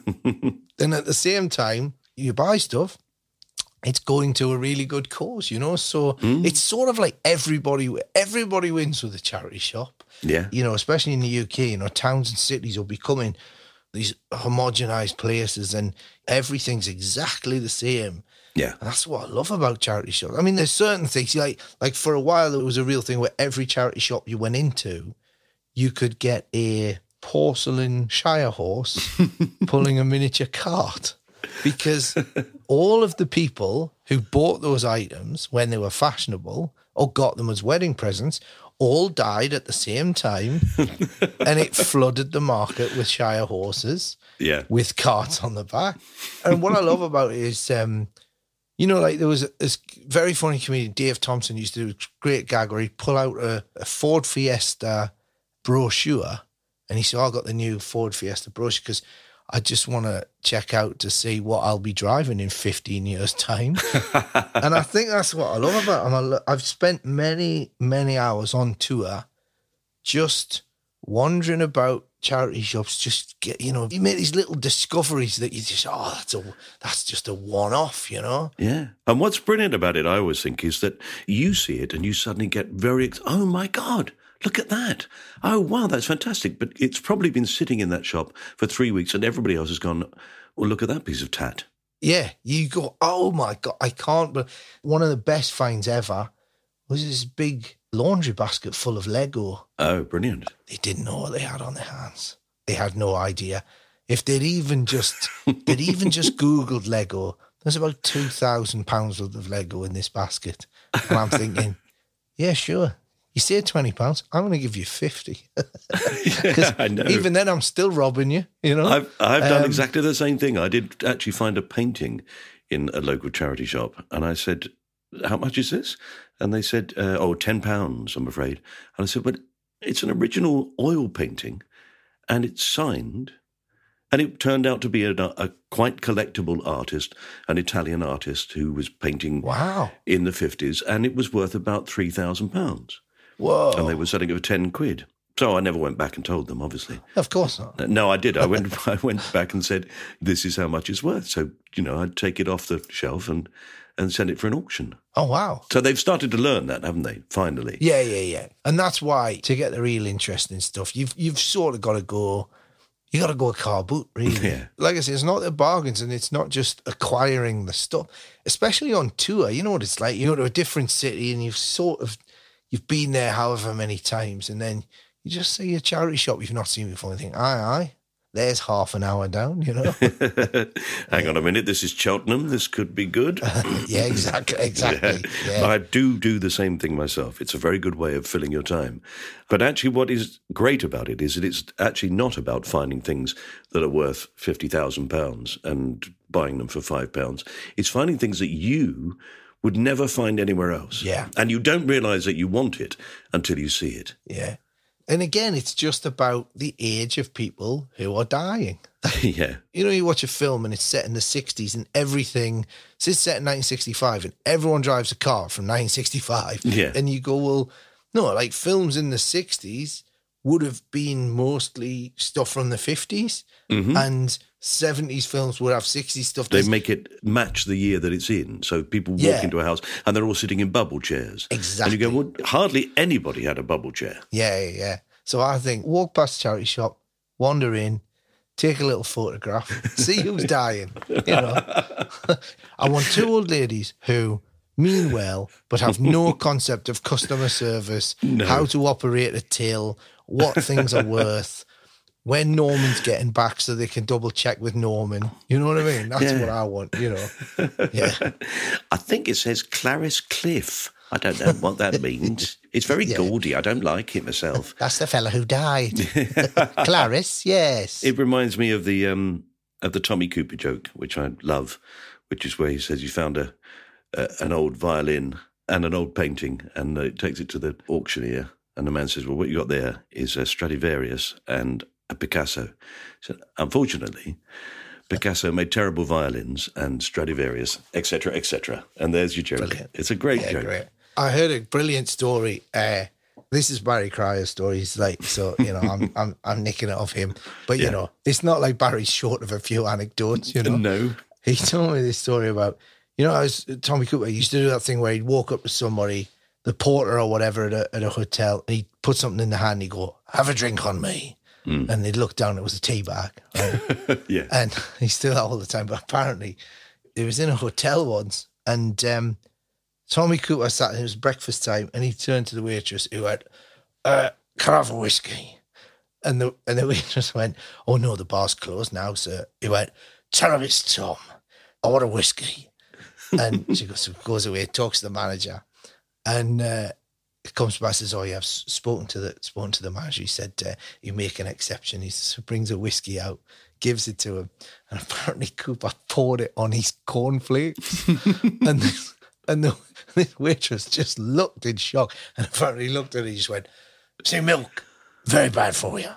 And at the same time, you buy stuff, it's going to a really good cause, you know? So it's sort of like everybody, everybody wins with a charity shop. Yeah. You know, especially in the U K, you know, towns and cities are becoming these homogenized places, and everything's exactly the same. Yeah. And that's what I love about charity shops. I mean, there's certain things, like like for a while, it was a real thing where every charity shop you went into, you could get a porcelain Shire horse pulling a miniature cart, because all of the people who bought those items when they were fashionable or got them as wedding presents all died at the same time, and it flooded the market with Shire horses Yeah. with carts on the back. And what I love about it is, um, you know, like there was a, this very funny comedian, Dave Thompson, used to do a great gag where he'd pull out a, a Ford Fiesta brochure, and he said, oh, I got the new Ford Fiesta brochure because I just want to check out to see what I'll be driving in fifteen years' time. And I think that's what I love about him. I lo- I've spent many, many hours on tour just wandering about charity shops, just get, you know, you make these little discoveries that you just, oh, that's a, that's just a one-off, you know? Yeah. And what's brilliant about it, I always think, is that you see it and you suddenly get very, ex- oh my God, look at that. Oh, wow, that's fantastic. But it's probably been sitting in that shop for three weeks and everybody else has gone, well, look at that piece of tat. Yeah, you go, oh my God, I can't, but one of the best finds ever was this big laundry basket full of Lego. Oh, brilliant. They didn't know what they had on their hands. They had no idea. If they'd even just, they'd even just Googled Lego, there's about two thousand pounds worth of Lego in this basket. And I'm thinking, yeah, sure. You say twenty pounds, I'm going to give you fifty. Yeah, I know. Even then, I'm still robbing you, you know? I've, I've done Um, exactly the same thing. I did actually find a painting in a local charity shop and I said, how much is this? And they said, uh, oh, ten pounds, I'm afraid. And I said, but it's an original oil painting and it's signed. And it turned out to be a, a quite collectible artist, an Italian artist who was painting Wow. in the fifties, and it was worth about three thousand pounds. Whoa. And they were selling it for ten quid. So I never went back and told them, obviously. Of course not. No, I did. I went I went back and said, this is how much it's worth. So, you know, I'd take it off the shelf and, and send it for an auction. Oh, wow. So they've started to learn that, haven't they, finally? Yeah, yeah, yeah. And that's why, to get the real interesting stuff, you've you've sort of got to go, you got to go a car boot, really. Yeah. Like I say, it's not the bargains and it's not just acquiring the stuff, especially on tour. You know what it's like? You go to a different city and you've sort of, you've been there however many times, and then you just see a charity shop you've not seen before and think, aye, aye, there's half an hour down, you know. Hang on a minute, this is Cheltenham, this could be good. Yeah, exactly, exactly. Yeah. Yeah. I do do the same thing myself. It's a very good way of filling your time. But actually what is great about it is that it's actually not about finding things that are worth fifty thousand pounds and buying them for five pounds. It's finding things that you would never find anywhere else. Yeah. And you don't realise that you want it until you see it. Yeah. And again, it's just about the age of people who are dying. Yeah. You know, you watch a film and it's set in the sixties and everything, so it's set in nineteen sixty-five and everyone drives a car from nineteen sixty-five. Yeah. And you go, well, no, like films in the sixties would have been mostly stuff from the fifties Mm-hmm. and seventies films would have sixties stuff. They There's- make it match the year that it's in. So people walk Yeah. into a house and they're all sitting in bubble chairs. Exactly. And you go, well, hardly anybody had a bubble chair. Yeah, yeah, yeah. So I think walk past a charity shop, wander in, take a little photograph, see who's dying. You know, I want two old ladies who mean well but have no concept of customer service, No. how to operate a till, what things are worth, when Norman's getting back so they can double check with Norman. You know what I mean? That's Yeah. what I want. You know, yeah. I think it says Clarice Cliff. I don't know what that means. It's very Yeah. gaudy. I don't like it myself. That's the fella who died. Clarice, yes. It reminds me of the um, of the Tommy Cooper joke, which I love, which is where he says he found a, a an old violin and an old painting, and uh, takes it to the auctioneer, and the man says, "Well, what you got there is a Stradivarius and a Picasso." So, unfortunately, Picasso made terrible violins and Stradivarius, et cetera, et cetera. And there's your joke. Brilliant. It's a great Yeah, joke. great. I heard a brilliant story. Uh, this is Barry Cryer's story. He's like, so you know, I'm I'm I'm nicking it off him. But you Yeah. know, it's not like Barry's short of a few anecdotes. You know, No. he told me this story about, you know, I was Tommy Cooper used to do that thing where he'd walk up to somebody, the porter or whatever at a, at a hotel, and he'd put something in the hand. And he'd go, "Have a drink on me," Mm. and they'd look down. It was a tea bag. Right? Yeah. And he still that all the time. But apparently, he was in a hotel once, and um, Tommy Cooper sat. It was breakfast time, and he turned to the waitress, who went, uh, "Can I have a whiskey?" And the and the waitress went, "Oh no, the bar's closed now, sir." He went, "Tell him it's Tom. I want a whiskey." And she goes, goes away, talks to the manager, and uh, comes back and says, "Oh, yeah, I've spoken to the spoken to the manager. He said uh, you make an exception." He says, brings a whiskey out, gives it to him, and apparently Cooper poured it on his cornflakes, and this, and the this waitress just looked in shock, and apparently looked at it, he just went, "See, milk, very bad for you."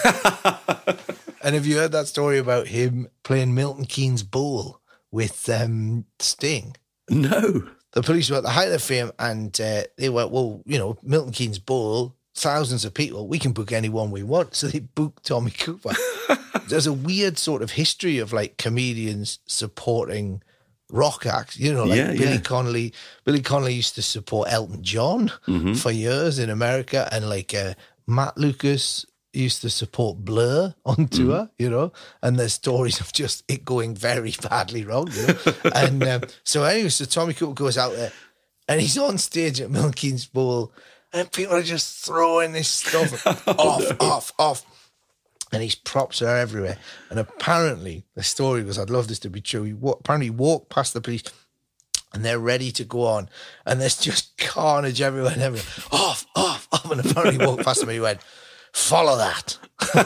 And have you heard that story about him playing Milton Keynes Bowl with um, Sting? No. The police were at the height of their fame, and uh, they went, well, you know, Milton Keynes Bowl, thousands of people, we can book anyone we want. So they booked Tommy Cooper. There's a weird sort of history of like comedians supporting rock acts, you know, like Yeah, Billy yeah. Connolly. Billy Connolly used to support Elton John Mm-hmm. for years in America, and like uh, Matt Lucas used to support Blur on tour, Mm-hmm. you know, and there's stories of just it going very badly wrong, you know. And um, so anyway, so Tommy Cooper goes out there and he's on stage at Milton Keynes Bowl and people are just throwing this stuff off, off, off. And his props are everywhere. And apparently, the story was, I'd love this to be true, he wa- apparently walked past the police and they're ready to go on. And there's just carnage everywhere and everywhere. Off, off, off. And apparently he walked past him and he went, "Follow that."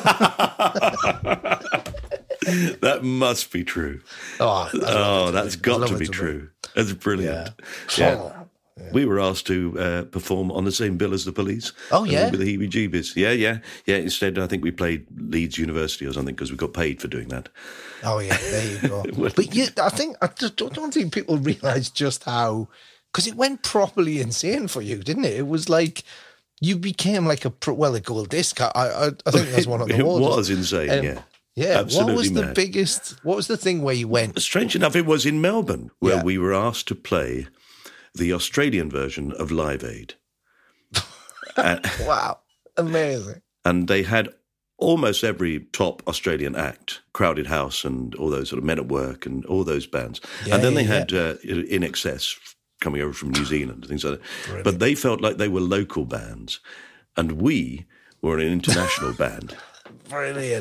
That must be true. Oh, Oh, that's got love to it be to be. true. That's brilliant. Yeah. Yeah. We were asked to uh, perform on the same bill as the Police. Oh, uh, yeah? With the heebie-jeebies. Yeah, yeah. Yeah, instead I think we played Leeds University or something because we got paid for doing that. Oh, yeah, there you go. But yeah, I think, I just don't, don't think people realise just how, because it went properly insane for you, didn't it? It was like, you became like a, pro, well, a gold disc. I, I, I think that's one of the It awards. was insane, Um, yeah. Yeah, Absolutely what was the mad. biggest, what was the thing where you went, Strange enough, it was in Melbourne where Yeah. we were asked to play the Australian version of Live Aid. and, wow, amazing. and they had almost every top Australian act, Crowded House and all those sort of Men at Work and all those bands. Yeah, and then they yeah, had uh, In Excess coming over from New Zealand and things like that. But they felt like they were local bands and we were an international band. Brilliant.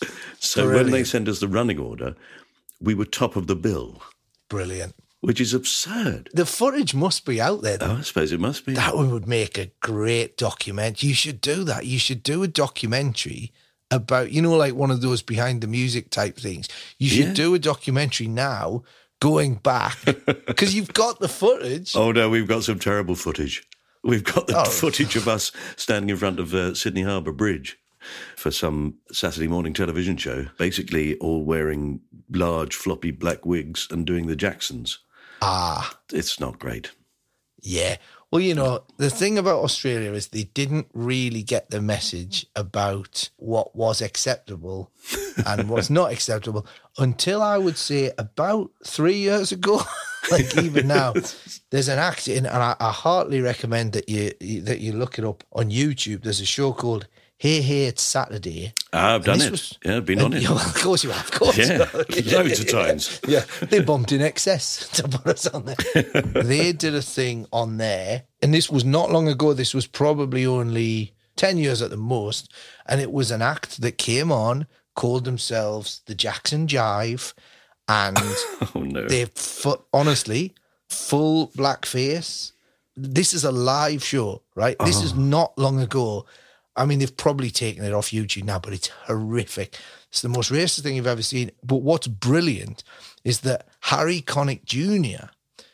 So Brilliant. when they sent us the running order, we were top of the bill. Brilliant. Which is absurd. The footage must be out there. Oh, I suppose it must be. That one would make a great documentary. You should do that. You should do a documentary about, you know, like one of those behind the music type things. You should Yeah. do a documentary now going back because you've got the footage. Oh, no, we've got some terrible footage. We've got the Oh. footage of us standing in front of uh, Sydney Harbour Bridge for some Saturday morning television show, basically all wearing large floppy black wigs and doing the Jacksons. Ah, It's not great. yeah. Well, you know, the thing about Australia is they didn't really get the message about what was acceptable and what's not acceptable until I would say about three years ago. Like even now, there's an act in, and I, I heartily recommend that you that you look it up on YouTube. There's a show called Hey Hey It's Saturday. Ah, I've And done this it. was- yeah, I've been and- on it. yeah, well, of course you have. Of course. Yeah, you have. loads of times. Yeah, they bumped in excess to put us on there. They did a thing on there, and this was not long ago. This was probably only ten years at the most, and it was an act that came on, called themselves the Jackson Jive, and Oh, no. they fu- honestly full blackface. This is a live show, right? This is not long ago. I mean, they've probably taken it off YouTube now, but it's horrific. It's the most racist thing you've ever seen. But what's brilliant is that Harry Connick Junior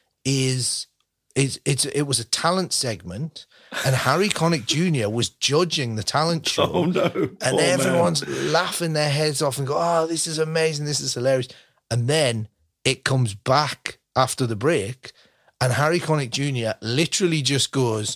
is is it's it was a talent segment, and Harry Connick Junior was judging the talent show. Oh, no. And Poor everyone's laughing their heads off and go, "Oh, this is amazing! This is hilarious!" And then it comes back after the break, and Harry Connick Junior literally just goes,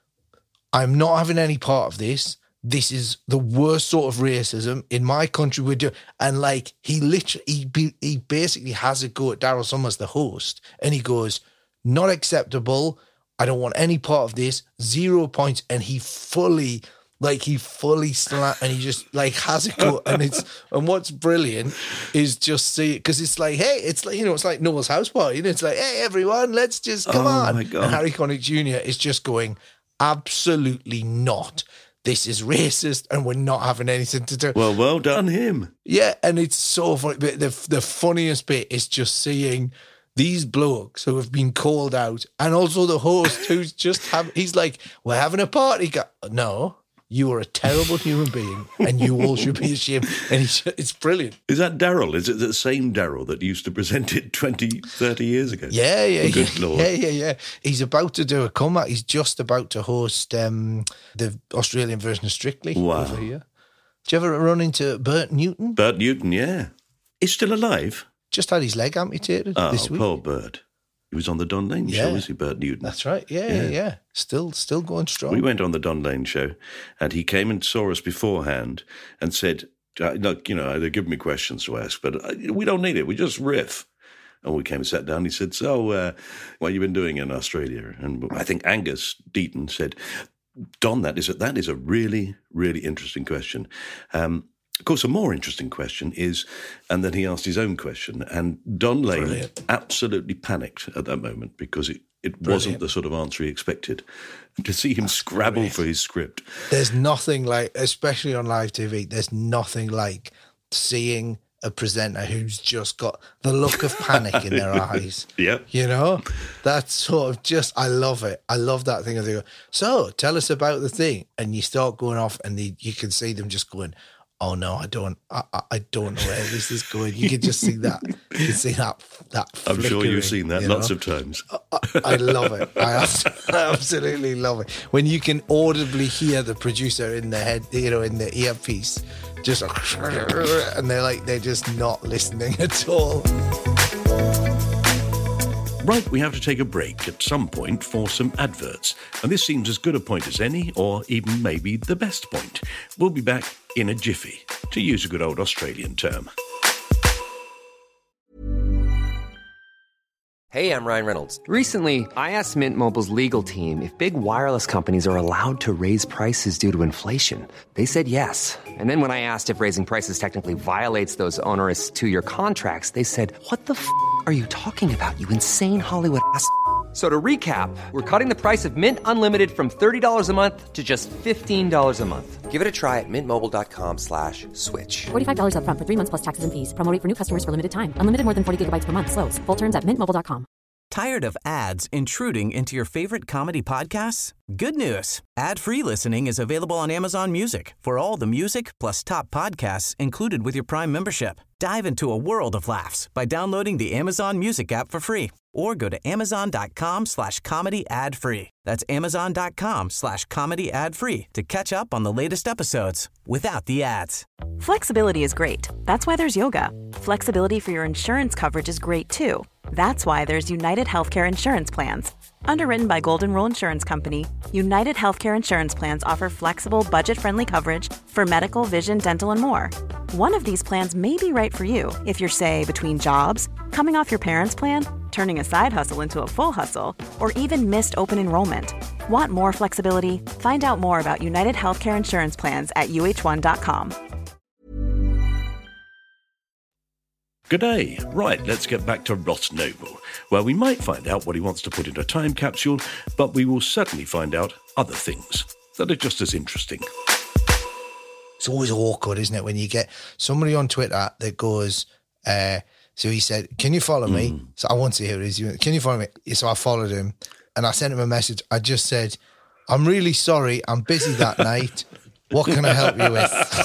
I'm not having any part of this. This is the worst sort of racism in my country. We're doing, and like he literally, he, be, he basically has a go at Daryl Summers, the host, and he goes, "Not acceptable. I don't want any part of this. Zero points." And he fully, like he fully slam, and he just like has a go. And it's and what's brilliant is just see it because it's like, hey, it's like you know, it's like Noel's house party. And it's like, hey, everyone, let's just come Oh, on. my God. And Harry Connick Junior is just going, absolutely not. This is racist and we're not having anything to do. Well, well done him. Yeah, and it's so funny. But the, the funniest bit is just seeing these blokes who have been called out and also the host who's just have, he's like, we're having a party. Go- no, you are a terrible human being and you all should be ashamed. And he's, it's brilliant. Is that Daryl? Is it the same Daryl that used to present it twenty, thirty years ago? Yeah, yeah, Oh, yeah, good Lord. yeah, yeah, yeah. He's about to do a comeback. He's just about to host um, the Australian version of Strictly Wow. over here. Did you ever run into Bert Newton? Bert Newton, yeah. He's still alive? Just had his leg amputated Oh, this week. poor Bert. He was on the Don Lane Yeah. show, was he, Bert Newton? That's right. Yeah, yeah, Yeah. yeah. Still, still going strong. We went on the Don Lane show, and he came and saw us beforehand and said, uh, look, you know, they're giving me questions to ask, but uh, we don't need it. We just riff. And we came and sat down. He said, so uh, what have you been doing in Australia? And I think Angus Deaton said, Don, that is a, that is a really, really interesting question. Um, of course, a more interesting question is, and then he asked his own question, and Don Lane Brilliant. absolutely panicked at that moment because it, it wasn't Brilliant. the sort of answer he expected. To see him scrabble for his script. There's nothing like, especially on live T V, there's nothing like seeing a presenter who's just got the look of panic in their eyes. Yep. You know, that's sort of just, I love it. I love that thing. Of they go, so tell us about the thing. And you start going off and they, you can see them just going, oh no, I don't, I, I- I don't know where this is going. You can just see that, you can see that, that I'm sure flickering, you've seen that you lots know? of times. I, I love it. I, abs- I absolutely love it. When you can audibly hear the producer in the head, you know, in the earpiece, just and they're like, they're just not listening at all. Right, we have to take a break at some point for some adverts. And this seems as good a point as any, or even maybe the best point. We'll be back in a jiffy, to use a good old Australian term. Hey, I'm Ryan Reynolds. Recently, I asked Mint Mobile's legal team if big wireless companies are allowed to raise prices due to inflation. They said yes. And then when I asked if raising prices technically violates those onerous two-year contracts, they said, "What the f*** are you talking about, you insane Hollywood ass f- So to recap, we're cutting the price of Mint Unlimited from thirty dollars a month to just fifteen dollars a month. Give it a try at mintmobile.com slash switch. forty-five dollars up front for three months plus taxes and fees. Promo rate for new customers for limited time. Unlimited more than forty gigabytes per month. Slows full terms at mint mobile dot com. Tired of ads intruding into your favorite comedy podcasts? Good news. Ad-free listening is available on Amazon Music for all the music plus top podcasts included with your Prime membership. Dive into a world of laughs by downloading the Amazon Music app for free or go to amazon.com slash comedy ad free. That's amazon.com slash comedy ad free to catch up on the latest episodes without the ads. Flexibility is great. That's why there's yoga. Flexibility for your insurance coverage is great too. That's why there's United Healthcare Insurance Plans. Underwritten by Golden Rule Insurance Company, United Healthcare Insurance Plans offer flexible, budget-friendly coverage for medical, vision, dental, and more. One of these plans may be right for you if you're, say, between jobs, coming off your parents' plan, turning a side hustle into a full hustle, or even missed open enrollment. Want more flexibility? Find out more about United Healthcare Insurance Plans at U H one dot com. G'day. Right, let's get back to Ross Noble, where we might find out what he wants to put in a time capsule, but we will certainly find out other things that are just as interesting. It's always awkward, isn't it, when you get somebody on Twitter that goes, uh, so he said, can you follow me? Mm. So I want to hear his, can you follow me? So I followed him and I sent him a message. I just said, I'm really sorry, I'm busy that night. What can I help you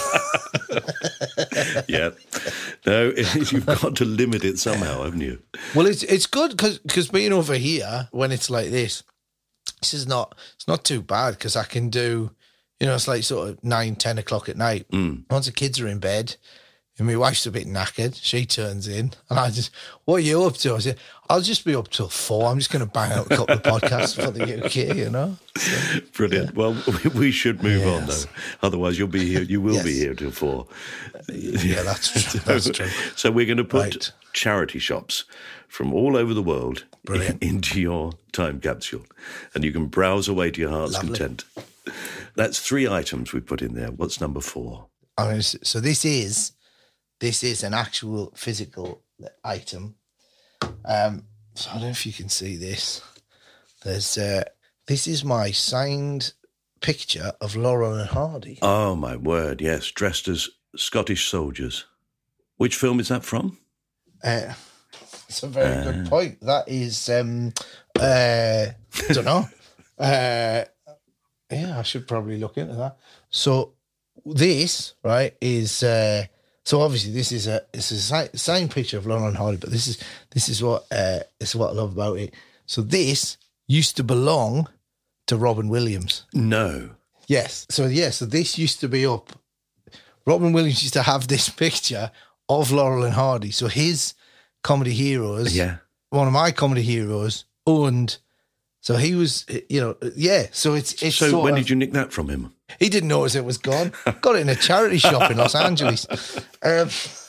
with? Yeah. No, you've got to limit it somehow, haven't you? Well, it's it's good because because being over here, when it's like this, this is not, it's not too bad because I can do, you know, it's like sort of nine, ten o'clock at night. Mm. Once the kids are in bed, and my wife's a bit knackered, she turns in, and I just, what are you up to? I said, I'll just be up till four. I'm just going to bang out a couple of podcasts for the U K, you know? So, brilliant. Yeah. Well, we should move yes. on, though. Otherwise, you'll be here, you will yes. be here till four. Yeah, that's true. That's true. So we're going to put right. charity shops from all over the world in, into your time capsule, and you can browse away to your heart's Lovely. content. That's three items we put in there. What's number four? I mean, so this is... This is an actual physical item. Um, so I don't know if you can see this. There's uh, this is my signed picture of Laurel and Hardy. Oh, my word, yes. Dressed as Scottish soldiers. Which film is that from? Uh, it's a very uh, good point. That is, um, uh, I don't know. uh, yeah, I should probably look into that. So this, right, is... Uh, So obviously this is a it's a same picture of Laurel and Hardy, but this is this is what uh, this is what I love about it. So this used to belong to Robin Williams. No. Yes. So yeah. So this used to be up. Robin Williams used to have this picture of Laurel and Hardy. So his comedy heroes. Yeah. One of my comedy heroes owned. So he was, you know, yeah. So it's it's. So when of, did you nick that from him? He didn't notice it was gone. Got it in a charity shop in Los Angeles. Um,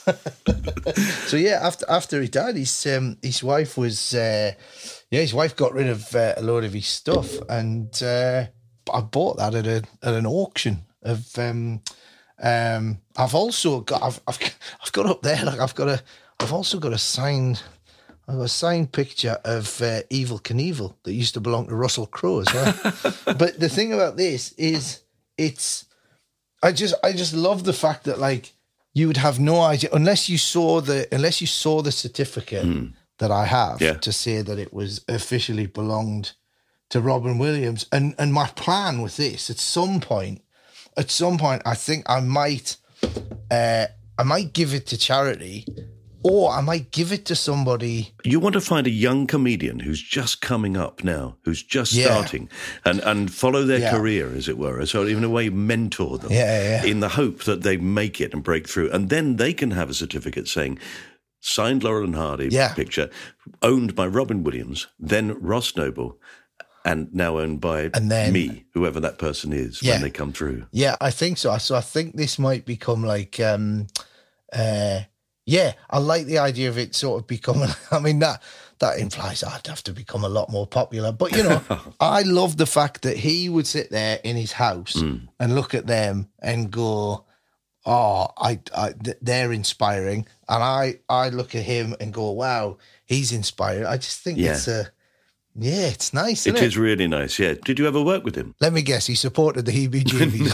so yeah, after after he died, his um, his wife was uh, yeah, his wife got rid of uh, a load of his stuff, and uh, I bought that at a at an auction. Of um, um, I've also got I've, I've I've got up there like I've got a I've also got a signed. I've got a signed picture of uh, Evel Knievel that used to belong to Russell Crowe as well. But the thing about this is, it's, I just, I just love the fact that like you would have no idea unless you saw the, unless you saw the certificate mm. that I have yeah. to say that it was officially belonged to Robin Williams. And and my plan with this, at some point, at some point, I think I might, uh, I might give it to charity. Or I might give it to somebody. You want to find a young comedian who's just coming up now, who's just yeah. starting, and, and follow their yeah. career, as it were. So in a way, mentor them yeah, yeah. in the hope that they make it and break through. And then they can have a certificate saying, signed Laurel and Hardy yeah. picture, owned by Robin Williams, then Ross Noble, and now owned by and then, me, whoever that person is, yeah. when they come through. Yeah, I think so. So I think this might become like... Um, uh, Yeah, I like the idea of it sort of becoming, I mean, that that implies I'd have to become a lot more popular. But, you know, I love the fact that he would sit there in his house mm. and look at them and go, oh, I, I, they're inspiring. And I, I look at him and go, wow, he's inspiring. I just think yeah. it's a, Yeah, it's nice, isn't It it? is really nice, yeah. Did you ever work with him? Let me guess, he supported the heebie-jeebies.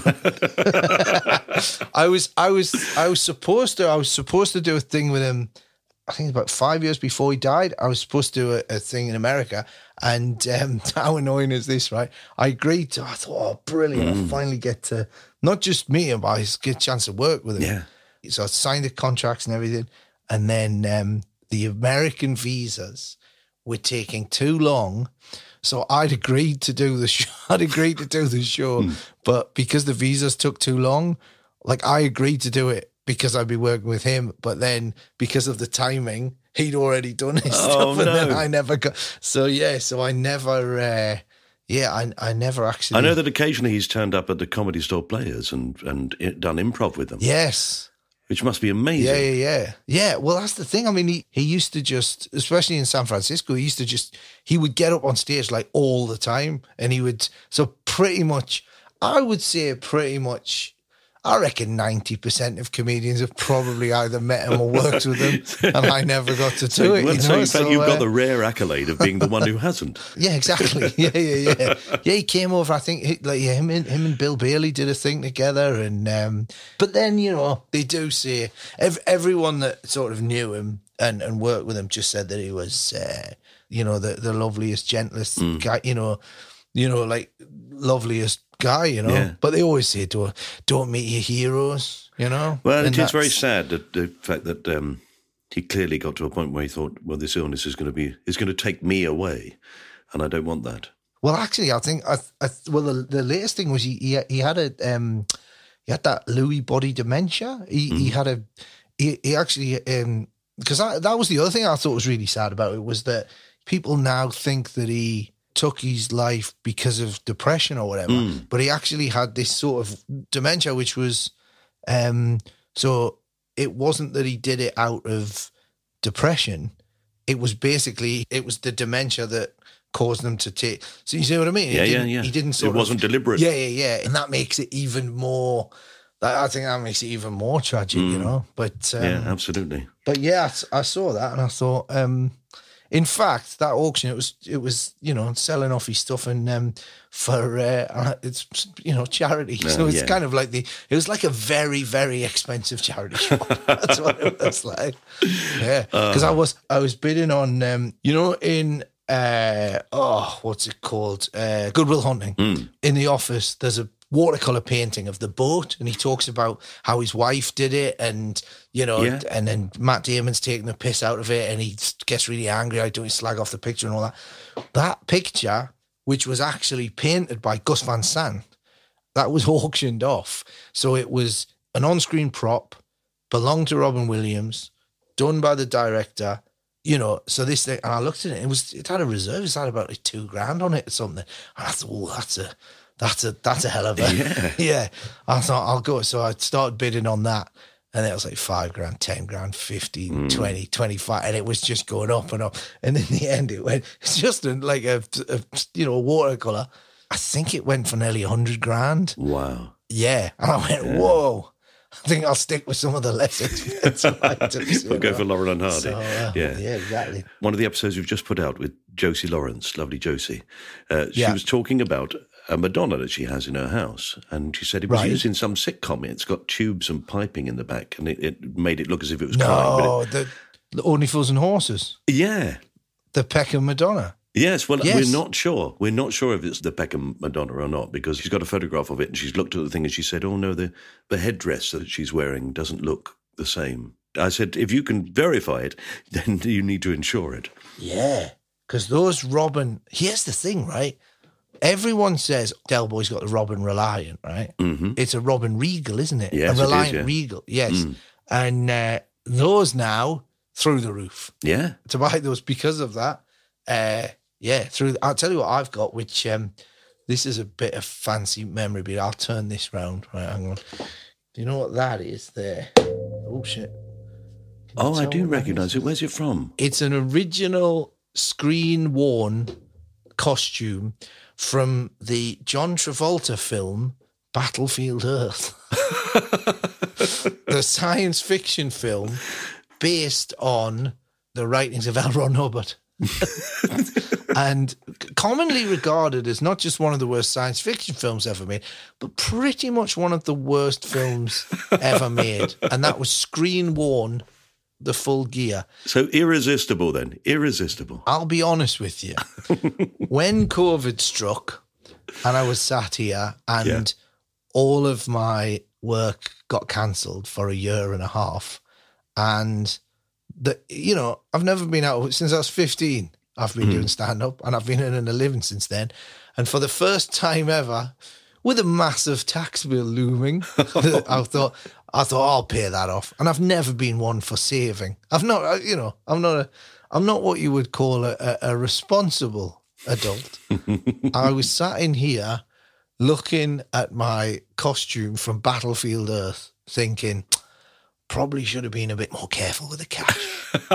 I was, I was, I was supposed to, I was supposed to do a thing with him. I think about five years before he died. I was supposed to do a, a thing in America, and um, how annoying is this, right? I agreed to. I thought, oh, brilliant! Mm. I finally get to not just meet him, but I get a chance to work with him. Yeah. So I signed the contracts and everything, and then um, the American visas were taking too long. So I'd agreed to do the show. I'd agreed to do the show, mm. but because the visas took too long, like I agreed to do it because I'd be working with him. But then because of the timing, he'd already done his oh, stuff, and no. then I never got. So yeah, so I never. Uh, yeah, I I never actually. I know that occasionally he's turned up at the Comedy Store Players and and it, done improv with them. Yes. Which must be amazing. Yeah, yeah, yeah. Yeah, well, that's the thing. I mean, he, he used to just, especially in San Francisco, he used to just, he would get up on stage like all the time. And he would, so pretty much, I would say pretty much, I reckon ninety percent of comedians have probably either met him or worked with him. And I never got to do so, it. Well, You so know? in fact, so, you've uh, got the rare accolade of being the one who hasn't. Yeah, exactly. Yeah, yeah, yeah. Yeah, he came over. I think he, like yeah, him and him and Bill Bailey did a thing together, and um, but then you know they do say ev- everyone that sort of knew him and, and worked with him just said that he was, uh, you know, the the loveliest, gentlest Mm. guy. You know, you know, like loveliest guy. You know, Yeah. but they always say don't don't meet your heroes. You know. Well, And it is very that's- sad that the fact that um, he clearly got to a point where he thought, well, this illness is going to be is going to take me away, and I don't want that. Well, actually, I think I, I well the, the latest thing was he he, he had a um he had that Lewy body dementia. He Mm. he had a he, he actually um because that was the other thing I thought was really sad about it was that people now think that he took his life because of depression or whatever, Mm. but he actually had this sort of dementia, which was um so it wasn't that he did it out of depression. It was basically it was the dementia that caused them to take. So you see what I mean? He Yeah, yeah, didn't- yeah. He didn't sort It wasn't of, deliberate. Yeah, yeah, yeah. And that makes it even more. I think that makes it even more tragic, you know. But um, yeah, absolutely. but yeah, I s- I saw that and I thought, um, in fact, that auction it was it was you know selling off his stuff and um, for uh, it's you know charity. No, so it's yeah. kind of like the it was like a very very expensive charity shop. That's what it was like. Yeah, because I was I was bidding on um, you know in. Uh, oh, what's it called? Uh, Goodwill Hunting. Mm. In the office, there's a watercolor painting of the boat, and he talks about how his wife did it, and you know, Yeah. and then Matt Damon's taking the piss out of it, and he gets really angry. I don't slag off the picture and all that. That picture, which was actually painted by Gus Van Sant, that was auctioned off. So it was an on-screen prop, belonged to Robin Williams, done by the director. You know, so this thing, and I looked at it, it was, it had a reserve, it had about like two grand on it or something. And I thought, oh, that's a, that's a, that's a hell of a, Yeah. yeah. I thought, I'll go. So I started bidding on that. And it was like five grand, ten grand, fifteen, Mm. twenty, twenty-five. And it was just going up and up. And in the end, it went, it's just a, like a, a, you know, a watercolor. I think it went for nearly a hundred grand. Wow. Yeah. And I went, whoa. I think I'll stick with some of the less expensive items. We'll you go know. for Lauren and Hardy. So, uh, yeah. yeah, exactly. One of the episodes we've just put out with Josie Lawrence, lovely Josie, uh, she Yeah. was talking about a Madonna that she has in her house. And she said it was Right. used in some sitcom. It's got tubes and piping in the back, and it, it made it look as if it was crying. But No, the, the Only Fools and Horses, it, yeah. the Peckham Madonna. Yes, well, Yes. we're not sure. We're not sure if it's the Peckham Madonna or not, because she's got a photograph of it and she's looked at the thing and she said, oh, no, the, the headdress that she's wearing doesn't look the same. I said, if you can verify it, then you need to insure it. Yeah, because those Robin, here's the thing, right? Everyone says Del Boy's got the Robin Reliant, right? Mm-hmm. It's a Robin Regal, isn't it? Yes, a it is, Reliant yeah. Regal, yes. Mm. And uh, those now, through the roof. Yeah. To buy those because of that. Uh, yeah, through. I'll tell you what I've got, which um, this is a bit of fancy memory, but I'll turn this round. Right, hang on. Do you know what that is there? Oh, shit. Can you Oh, I tell do what that recognise is? it. Where's it from? It's an original screen-worn costume from the John Travolta film Battlefield Earth. The science fiction film based on the writings of L. Ron Hubbard. and commonly regarded as not just one of the worst science fiction films ever made, but pretty much one of the worst films ever made. And that was Screen Worn, The Full Gear. So irresistible then, irresistible. I'll be honest with you. When COVID struck and I was sat here and yeah. all of my work got cancelled for a year and a half, and the, you know, I've never been out since I was fifteen. I've been mm. doing stand-up, and I've been earning a living since then. And for the first time ever, with a massive tax bill looming, I thought, I thought I'll pay that off. And I've never been one for saving. I've not, you know, I'm not a, I'm not what you would call a, a, a responsible adult. I was sat in here looking at my costume from Battlefield Earth, thinking, probably should have been a bit more careful with the cash.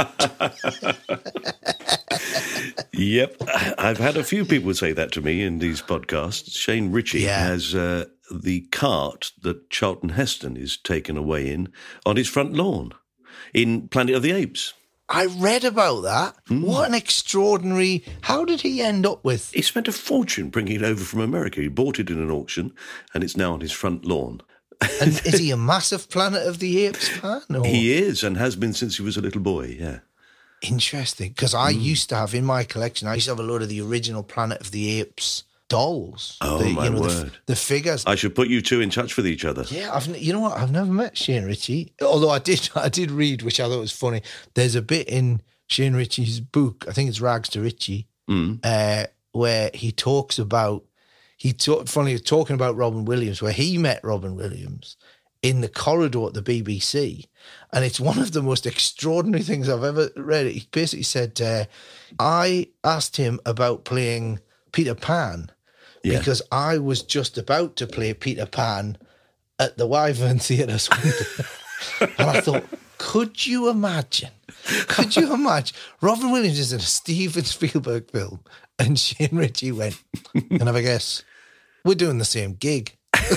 Yep. I've had a few people say that to me in these podcasts. Shane Ritchie yeah. has uh, the cart that Charlton Heston is taken away in on his front lawn in Planet of the Apes. I read about that. Mm. What an extraordinary... How did he end up with... He spent a fortune bringing it over from America. He bought it in an auction, and it's now on his front lawn. And is he a massive Planet of the Apes fan? Or? He is, and has been since he was a little boy, yeah. Interesting, because I mm. used to have in my collection, I used to have a load of the original Planet of the Apes dolls. Oh, the, my you know, word. The, the figures. I should put you two in touch with each other. Yeah, I've, you know what? I've never met Shane Ritchie, although I did I did read, which I thought was funny. There's a bit in Shane Ritchie's book, I think it's Rags to Ritchie, mm. uh, where he talks about, he talk, funny, talking about Robin Williams, where he met Robin Williams in the corridor at the B B C. And it's one of the most extraordinary things I've ever read. He basically said, uh, I asked him about playing Peter Pan yeah. because I was just about to play Peter Pan at the Wyvern Theatre. And I thought, could you imagine? Could you imagine? Robin Williams is in a Steven Spielberg film and Shane Ritchie went, and have a guess, we're doing the same gig.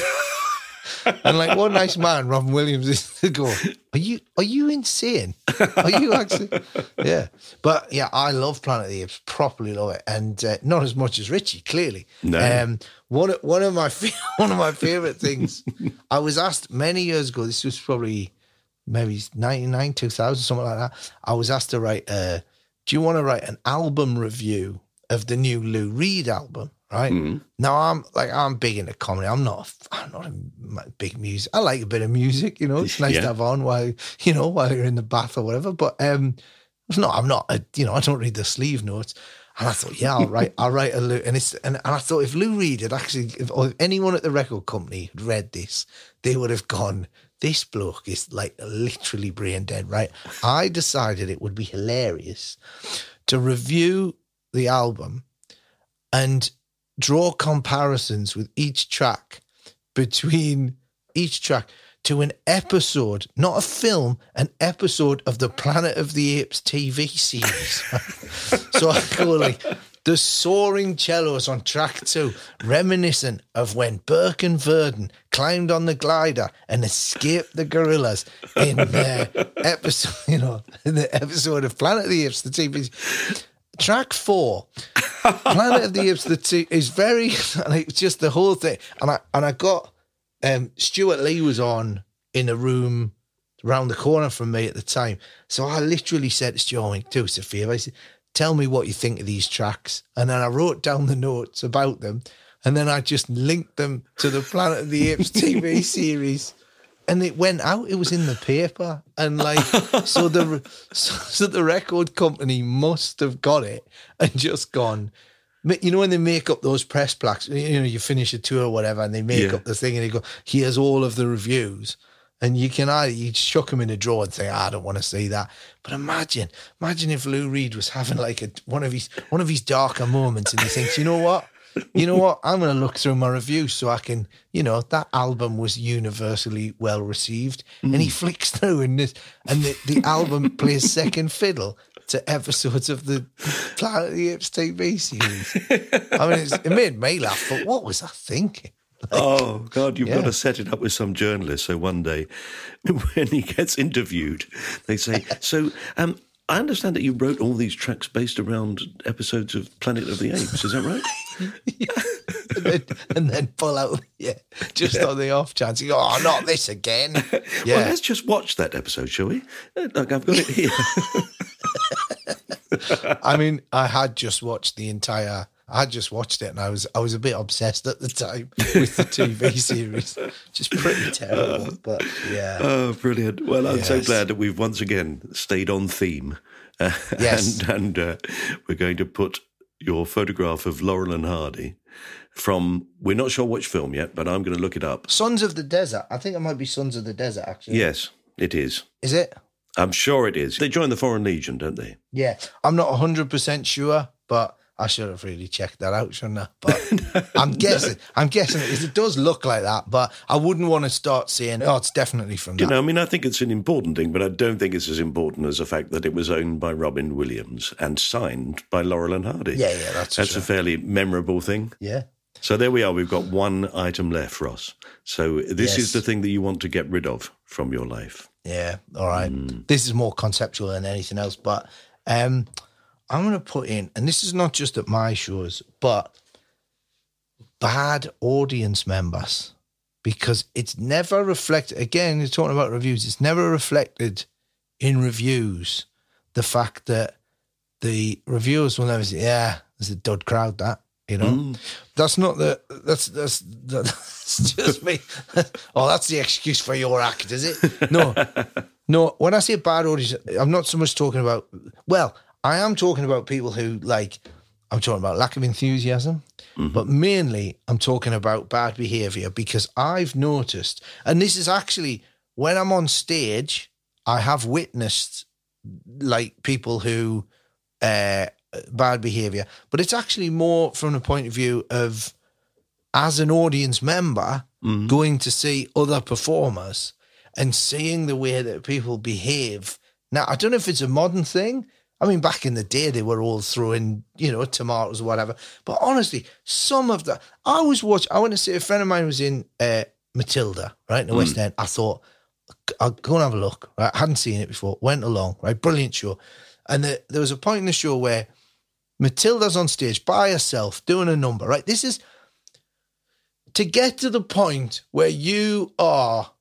And like, what nice man Robin Williams is to go, are you are you insane? Are you actually? Yeah. But yeah, I love Planet of the Apes, properly love it. And uh, not as much as Ritchie, clearly. No. Um, one, one, of my, one of my favourite things, I was asked many years ago, this was probably maybe ninety-nine, two thousand, something like that. I was asked to write, uh, do you want to write an album review of the new Lou Reed album? Right mm-hmm. now, I'm like I'm big into comedy. I'm not. A, I'm not a big music. I like a bit of music. You know, it's nice yeah. to have on while you know while you're in the bath or whatever. But um, it's not. I'm not. A, you know, I don't read the sleeve notes. And I thought, yeah, I'll write. I'll write a Lou. And it's and, and I thought if Lou Reed had actually, if, or if anyone at the record company had read this, they would have gone, this bloke is like literally brain dead. Right? I decided it would be hilarious to review the album and draw comparisons with each track between each track to an episode, not a film, an episode of the Planet of the Apes T V series. So I go like, the soaring cellos on track two, reminiscent of when Burke and Verdon climbed on the glider and escaped the gorillas in the episode, you know, in the episode of Planet of the Apes, the T V series. Track four, Planet of the Apes, the two, is very, like, just the whole thing. And I and I got, um, Stuart Lee was on in a room around the corner from me at the time. So I literally said to Stuart, do us a favour. I said, tell me what you think of these tracks. And then I wrote down the notes about them. And then I just linked them to the Planet of the Apes T V series. And it went out. It was in the paper, and like so the so, so the record company must have got it and just gone. You know when they make up those press plaques, you know, you finish a tour or whatever, and they make yeah. up the thing, and they go, "Here's all of the reviews," and you can either you chuck them in a drawer and say, oh, "I don't want to see that." But imagine, imagine if Lou Reed was having like a one of his one of his darker moments, and he thinks, "You know what? You know what? I'm going to look through my reviews so I can, you know, that album was universally well received." Mm. And he flicks through and this, and the, the album plays second fiddle to episodes of the Planet of the Apes T V series. I mean, it's, it made me laugh, but what was I thinking? Like, oh, God, you've yeah. got to set it up with some journalist. So one day when he gets interviewed, they say, so, um, I understand that you wrote all these tracks based around episodes of Planet of the Apes. Is that right? yeah. and, then, and then pull out, yeah, just yeah. on the off chance. You go, oh, not this again. Yeah. Well, let's just watch that episode, shall we? Look, I've got it here. I mean, I had just watched the entire... I just watched it and I was I was a bit obsessed at the time with the T V series. Just pretty terrible, but yeah. Oh, brilliant. Well, I'm yes. so glad that we've once again stayed on theme. Uh, yes. And, and uh, we're going to put your photograph of Laurel and Hardy from, we're not sure which film yet, but I'm going to look it up. Sons of the Desert. I think it might be Sons of the Desert, actually. Yes, it is. Is it? I'm sure it is. They join the Foreign Legion, don't they? Yeah. I'm not one hundred percent sure, but... I should have really checked that out, shouldn't I? But I'm guessing, I'm guessing it, it does look like that, but I wouldn't want to start saying, oh, it's definitely from that. You know, I mean, I think it's an important thing, but I don't think it's as important as the fact that it was owned by Robin Williams and signed by Laurel and Hardy. Yeah, yeah, that's That's true. a fairly memorable thing. Yeah. So there we are. We've got one item left, Ross. So this Yes. is the thing that you want to get rid of from your life. Yeah, all right. Mm. This is more conceptual than anything else, but... um. I'm going to put in, and this is not just at my shows, but bad audience members, because it's never reflected, again, you're talking about reviews, it's never reflected in reviews, the fact that the reviewers will never say, yeah, there's a dud crowd, that, you know. Mm. That's not the, that's, that's, that's just me. Oh, that's the excuse for your act, is it? No, no, when I say bad audience, I'm not so much talking about, well, I am talking about people who, like, I'm talking about lack of enthusiasm, mm-hmm. but mainly I'm talking about bad behaviour, because I've noticed, and this is actually, when I'm on stage, I have witnessed, like, people who, uh, bad behaviour, but it's actually more from the point of view of, as an audience member, mm-hmm. going to see other performers and seeing the way that people behave. Now, I don't know if it's a modern thing. I mean, back in the day, they were all throwing, you know, tomatoes or whatever. But honestly, some of the... I was watching... I want to say a friend of mine was in uh, Matilda, right, in the mm. West End. I thought, I'll go and have a look. Right? I hadn't seen it before. Went along, right? Brilliant show. And the, there was a point in the show where Matilda's on stage by herself doing a number, right? This is... To get to the point where you are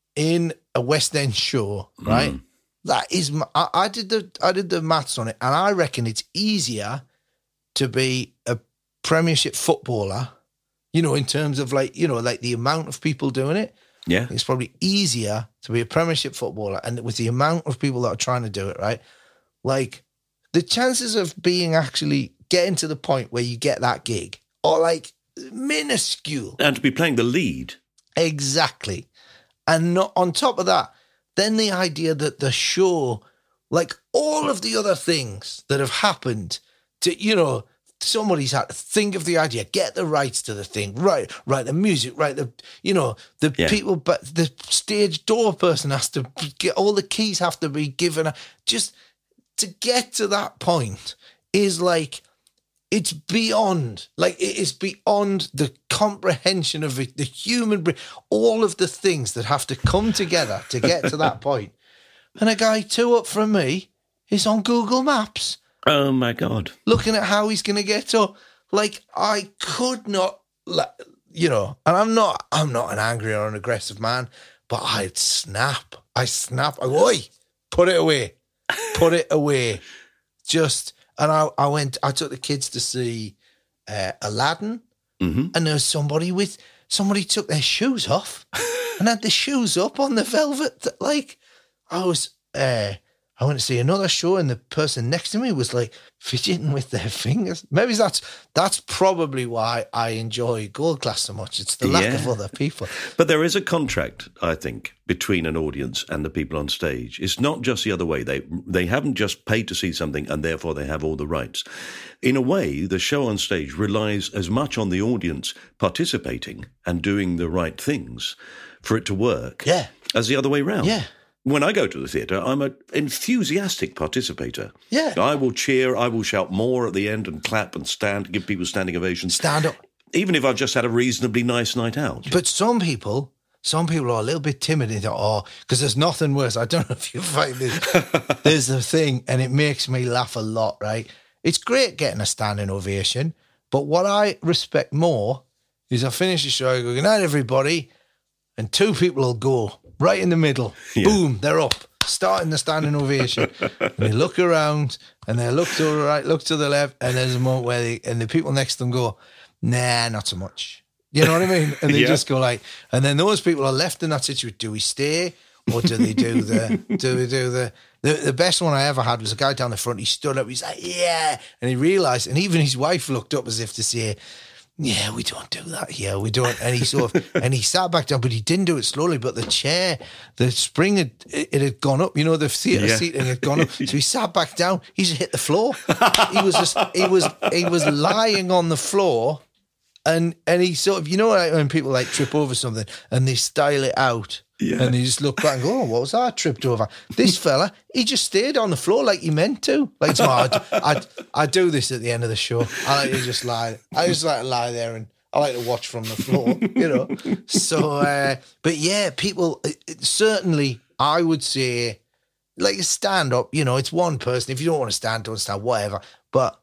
in a West End show, right? Mm. That is, I, I did the I did the maths on it, and I reckon it's easier to be a Premiership footballer, you know, in terms of like, you know, like the amount of people doing it. Yeah, it's probably easier to be a Premiership footballer, and with the amount of people that are trying to do it, right? Like the chances of being actually getting to the point where you get that gig are like minuscule, and to be playing the lead, exactly, and not on top of that. Then the idea that the show, like all of the other things that have happened to, you know, somebody's had to think of the idea, get the rights to the thing, right, right, the music, right, the, you know, the yeah. people, but the stage door person has to get, all the keys have to be given. Just to get to that point is like, it's beyond, like it is beyond the comprehension of it, the human brain, all of the things that have to come together to get to that point. And a guy two up from me is on Google Maps. Oh my God. Looking at how he's going to get to, like, I could not, you know, and I'm not, I'm not an angry or an aggressive man, but I'd snap. I snap. I go, oi, put it away. Put it away. Just... And I, I went, I took the kids to see uh, Aladdin, mm-hmm. and there was somebody with, somebody took their shoes off and had the shoes up on the velvet. Like, I was, uh, I went to see another show, and the person next to me was like fidgeting with their fingers. Maybe that's that's probably why I enjoy Gold Class so much. It's the lack yeah. of other people. But there is a contract, I think, between an audience and the people on stage. It's not just the other way. They they haven't just paid to see something and therefore they have all the rights. In a way, the show on stage relies as much on the audience participating and doing the right things for it to work yeah. as the other way round. Yeah. When I go to the theatre, I'm an enthusiastic participator. Yeah. I will cheer, I will shout more at the end and clap and stand, give people standing ovations. Stand up. Even if I've just had a reasonably nice night out. But some people, some people are a little bit timid. They thought, oh, because there's nothing worse. I don't know if you find this. There's a thing, and it makes me laugh a lot, right? It's great getting a standing ovation, but what I respect more is I finish the show, I go, good night, everybody, and two people will go right in the middle. Yeah. Boom, they're up, starting the standing ovation. And they look around, and they look to the right, look to the left, and there's a moment where they, and the people next to them go, nah, not so much. You know what I mean? And they yeah. just go like, and then those people are left in that situation. Do we stay, or do they do the, do we do the, the, the best one I ever had was a guy down the front. He stood up, he's like, yeah. And he realised, and even his wife looked up as if to say, yeah, we don't do that here. We don't. And he sort of, and he sat back down, but he didn't do it slowly. But the chair, the spring, had, it, it had gone up, you know, the theatre yeah. seat, and it had gone up. So he sat back down. He just hit the floor. He was just, he was, he was lying on the floor. And and he sort of, you know, like when people like trip over something and they style it out yeah. and they just look back and go, oh, what was that I tripped over? This fella, he just stayed on the floor like he meant to. Like, tomorrow, I I I do this at the end of the show. I like to just lie. I just like to lie there and I like to watch from the floor, you know. So, uh, but yeah, people, it, it, certainly I would say, like a stand-up, you know, it's one person. If you don't want to stand, don't stand, whatever. But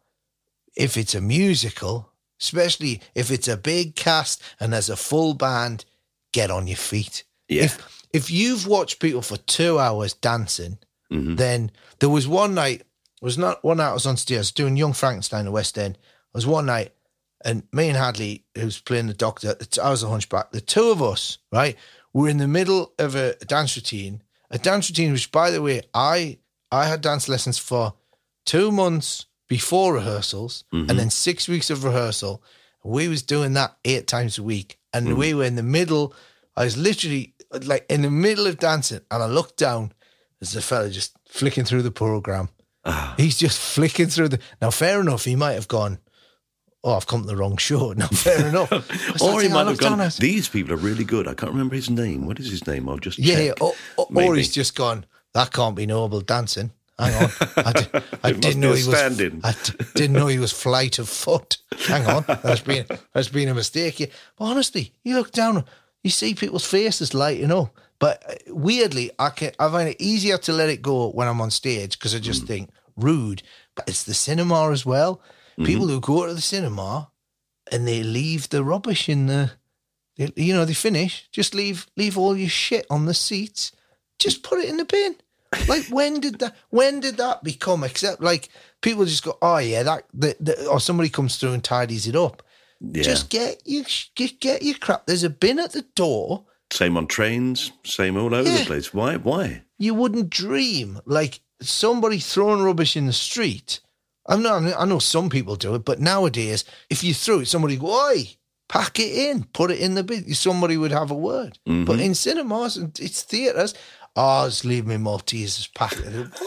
if it's a musical, especially if it's a big cast and there's a full band, get on your feet. Yeah. If if you've watched people for two hours dancing, mm-hmm. then there was one night, it was not one night I was on stage, I was doing Young Frankenstein in the West End. It was one night, and me and Hadley, who's playing the doctor, I was a hunchback, the two of us, right, were in the middle of a dance routine, a dance routine which, by the way, I I had dance lessons for two months before rehearsals, mm-hmm. and then six weeks of rehearsal. We was doing that eight times a week. And mm. we were in the middle. I was literally like in the middle of dancing, and I looked down. There's a fella just flicking through the program. Ah. He's just flicking through the... Now, fair enough, he might have gone, oh, I've come to the wrong show. Now, fair enough. Or he might have gone, as, these people are really good. I can't remember his name. What is his name? I'll just yeah, check. Yeah, or, or, or he's just gone, that can't be noble dancing. Hang on, I, did, I didn't know he was. I d- didn't know he was flight of foot. Hang on, that's been that's been a mistake. Yeah. But honestly, you look down, you see people's faces lighting up. But weirdly, I can I find it easier to let it go when I'm on stage because I just mm. think rude. But it's the cinema as well. Mm-hmm. People who go to the cinema and they leave the rubbish in the, they, you know, they finish. Just leave leave all your shit on the seats. Just put it in the bin. Like, when did that? When did that become? Except, like, people just go, "Oh yeah, that," the, the, or somebody comes through and tidies it up. Yeah. Just get you get, get your crap. There's a bin at the door. Same on trains. Same all over yeah. the place. Why? Why? You wouldn't dream like somebody throwing rubbish in the street. I'm not. I know some people do it, but nowadays, if you threw it, somebody go, "Oi, pack it in, put it in the bin." Somebody would have a word. Mm-hmm. But in cinemas, it's theatres. Oh, just leave me Maltesers packed.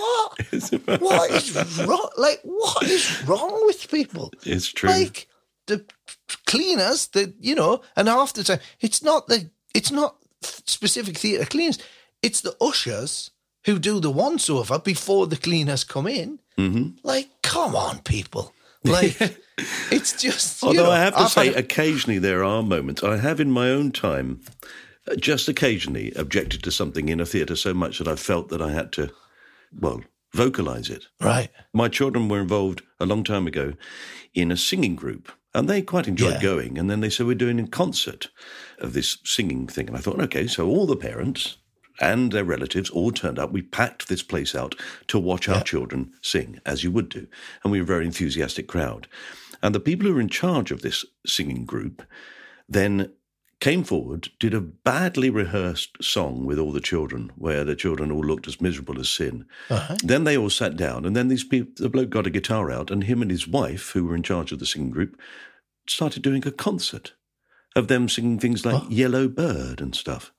What? What is wrong? Like, what is wrong with people? It's true. Like, the cleaners, the you know, and half the time, it's not the, it's not specific theatre cleaners. It's the ushers who do the once over before the cleaners come in. Mm-hmm. Like, come on, people. Like, it's just. Although you know, I have to I've say, had, occasionally there are moments. I have in my own time. Just occasionally objected to something in a theatre so much that I felt that I had to, well, vocalise it. Right. My children were involved a long time ago in a singing group, and they quite enjoyed yeah. going. And then they said, we're doing a concert of this singing thing. And I thought, okay, so all the parents and their relatives all turned up. We packed this place out to watch yeah. our children sing, as you would do. And we were a very enthusiastic crowd. And the people who were in charge of this singing group then came forward, did a badly rehearsed song with all the children, where the children all looked as miserable as sin. Uh-huh. Then they all sat down, and then these people, the bloke got a guitar out, and him and his wife, who were in charge of the singing group, started doing a concert of them singing things like what? Yellow Bird and stuff.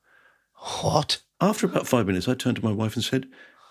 What? After about five minutes, I turned to my wife and said,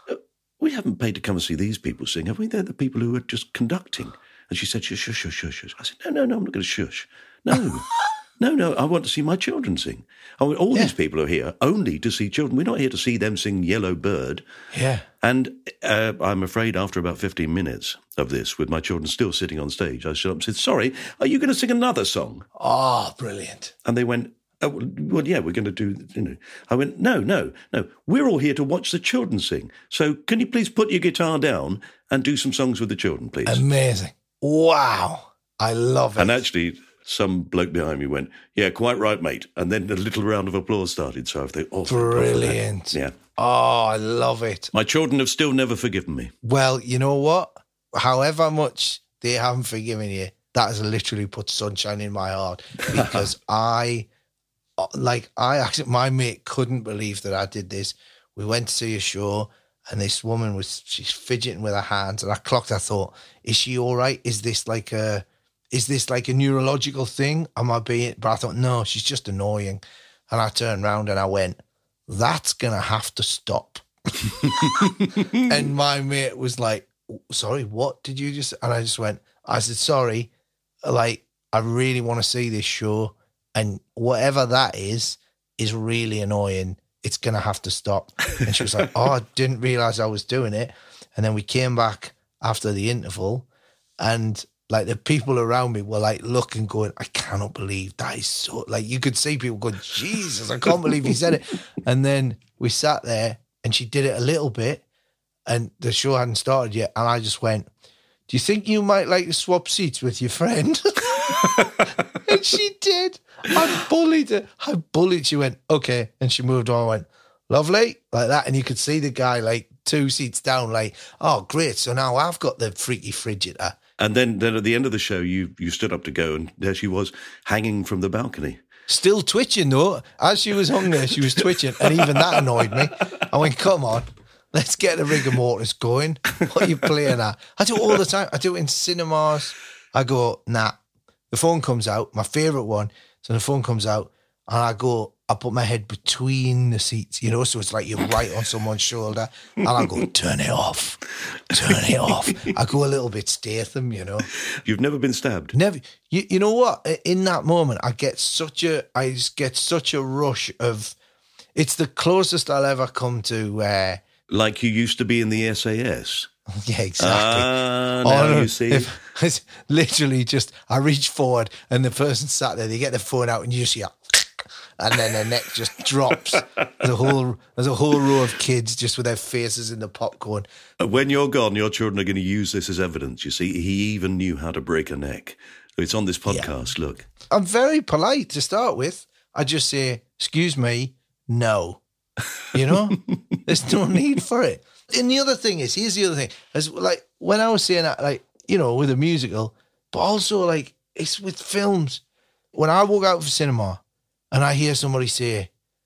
we haven't paid to come and see these people sing, have we? They're the people who are just conducting. And she said, shush, shush, shush, shush, shush. I said, no, no, no, I'm not going to shush. No. No, no, I want to see my children sing. I mean, all yeah. these people are here only to see children. We're not here to see them sing Yellow Bird. Yeah. And uh, I'm afraid after about fifteen minutes of this, with my children still sitting on stage, I stood up and said, sorry, are you going to sing another song? Oh, brilliant. And they went, Oh, well, yeah, we're going to do, you know. I went, no, no, no. We're all here to watch the children sing. So can you please put your guitar down and do some songs with the children, please? Amazing. Wow. I love it. And actually, some bloke behind me went, yeah, quite right, mate. And then a little round of applause started. So I think, oh, brilliant. Yeah. Oh, I love it. My children have still never forgiven me. Well, you know what? However much they haven't forgiven you, that has literally put sunshine in my heart, because I... Like, I actually, my mate couldn't believe that I did this. We went to see a show, and this woman was, she's fidgeting with her hands, and I clocked, I thought, is she all right? Is this like a, is this like a neurological thing? Am I being, but I thought, no, she's just annoying. And I turned around and I went, that's going to have to stop. And my mate was like, sorry, what did you just, and I just went, I said, sorry, like, I really want to see this show. And whatever that is, is really annoying. It's going to have to stop. And she was like, oh, I didn't realise I was doing it. And then we came back after the interval, and like the people around me were like looking, going, I cannot believe that is so, like you could see people going, Jesus, I can't believe he said it. And then we sat there and she did it a little bit and the show hadn't started yet. And I just went, do you think you might like to swap seats with your friend? And she did. I bullied her. I bullied. She went, okay. And she moved on. I went, lovely, like that. And you could see the guy like two seats down, like, oh, great. So now I've got the freaky frigidaire. And then, then at the end of the show, you you stood up to go, and there she was, hanging from the balcony. Still twitching, though. As she was hung there, she was twitching. And even that annoyed me. I went, come on, let's get the rigor mortis going. What are you playing at? I do it all the time. I do it in cinemas. I go, nah. The phone comes out, my favourite one. So the phone comes out, and I go, I put my head between the seats, you know, so it's like you're right on someone's shoulder. And I go, turn it off, turn it off. I go a little bit Statham, you know. You've never been stabbed? Never. You, you know what? In that moment, I get such a, I just get such a rush of, it's the closest I'll ever come to. Uh, like you used to be in the S A S? Yeah, exactly. Ah, now oh, you see. If, it's literally just, I reach forward and the person sat there, they get the phone out and you just hear, and then their neck just drops. There's a whole, there's a whole row of kids just with their faces in the popcorn. When you're gone, your children are going to use this as evidence. You see, he even knew how to break a neck. It's on this podcast, yeah. Look. I'm very polite to start with. I just say, excuse me, no. You know? There's no need for it. And the other thing is, here's the other thing. As like when I was saying that, like, you know, with a musical, but also like it's with films. When I walk out of the cinema and I hear somebody say,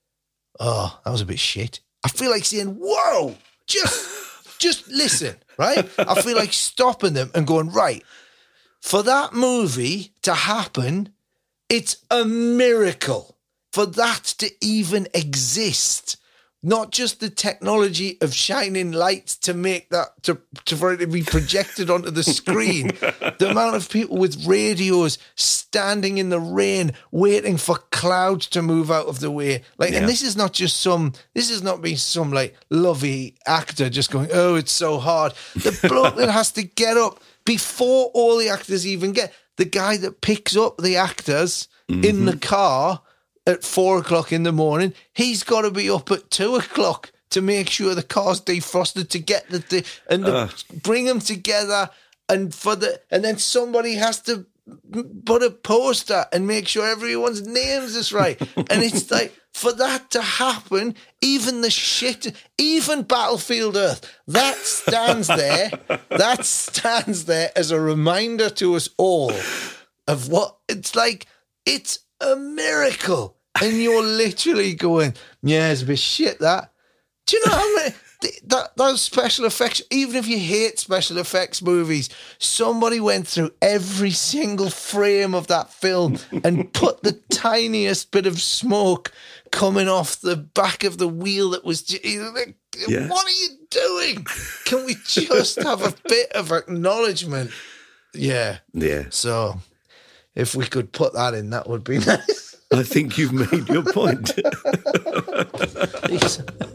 oh, that was a bit shit, I feel like saying, whoa, just, just listen, right? I feel like stopping them and going, right, for that movie to happen, it's a miracle for that to even exist. Not just the technology of shining lights to make that, to, to for it to be projected onto the screen. The amount of people with radios standing in the rain, waiting for clouds to move out of the way. Like, yeah. And this is not just some, this is not being some like lovey actor just going, oh, it's so hard. The bloke that has to get up before all the actors even get, the guy that picks up the actors mm-hmm. in the car at four o'clock in the morning, he's got to be up at two o'clock to make sure the car's defrosted to get the, the and the, uh. bring them together, and for the and then somebody has to put a poster and make sure everyone's names is right. And it's like, for that to happen, even the shit, even Battlefield Earth, that stands there, that stands there as a reminder to us all of what it's like. It's a miracle. And you're literally going, yeah, it's a bit shit, that. Do you know how many, that, those special effects, even if you hate special effects movies, somebody went through every single frame of that film and put the tiniest bit of smoke coming off the back of the wheel that was, like, yeah. What are you doing? Can we just have a bit of acknowledgement? Yeah. Yeah. So if we could put that in, that would be nice. I think you've made your point.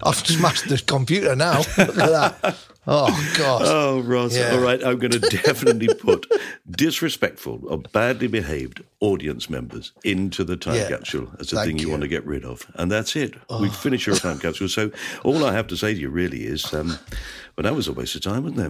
I've smashed the computer now. Look at that. Oh, God. Oh, Ross. Yeah. All right, I'm going to definitely put disrespectful or badly behaved audience members into the time Yeah. capsule as a Thank thing you, you. want to get rid of. And that's it. We've finished your time capsule. So all I have to say to you really is, um, well, that was a waste of time, wasn't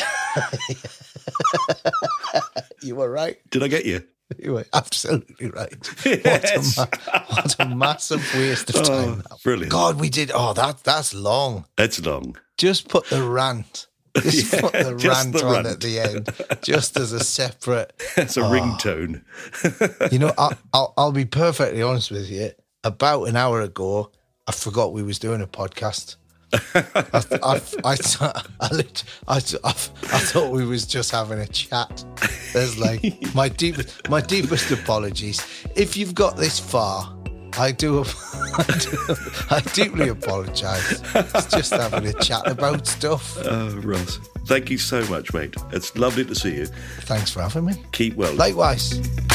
it? You were right. Did I get you? You were absolutely right. Yes. What, a ma- what a massive waste of Oh, time. that. brilliant. God, we did. Oh, that that's long. It's long. Just put the rant. Just Yeah, put the just rant the on rant. at the end, just as a separate. It's a ringtone. You know, I'll, I'll I'll be perfectly honest with you. About an hour ago, I forgot we was doing a podcast. I, I, I, I, lit- I, I, I thought we was just having a chat. There's like my deepest, my deepest apologies. If you've got this far, I do, I, do, I deeply apologise. It's just having a chat about stuff. Oh, Ross, thank you so much, mate. It's lovely to see you. Thanks for having me. Keep well. Likewise.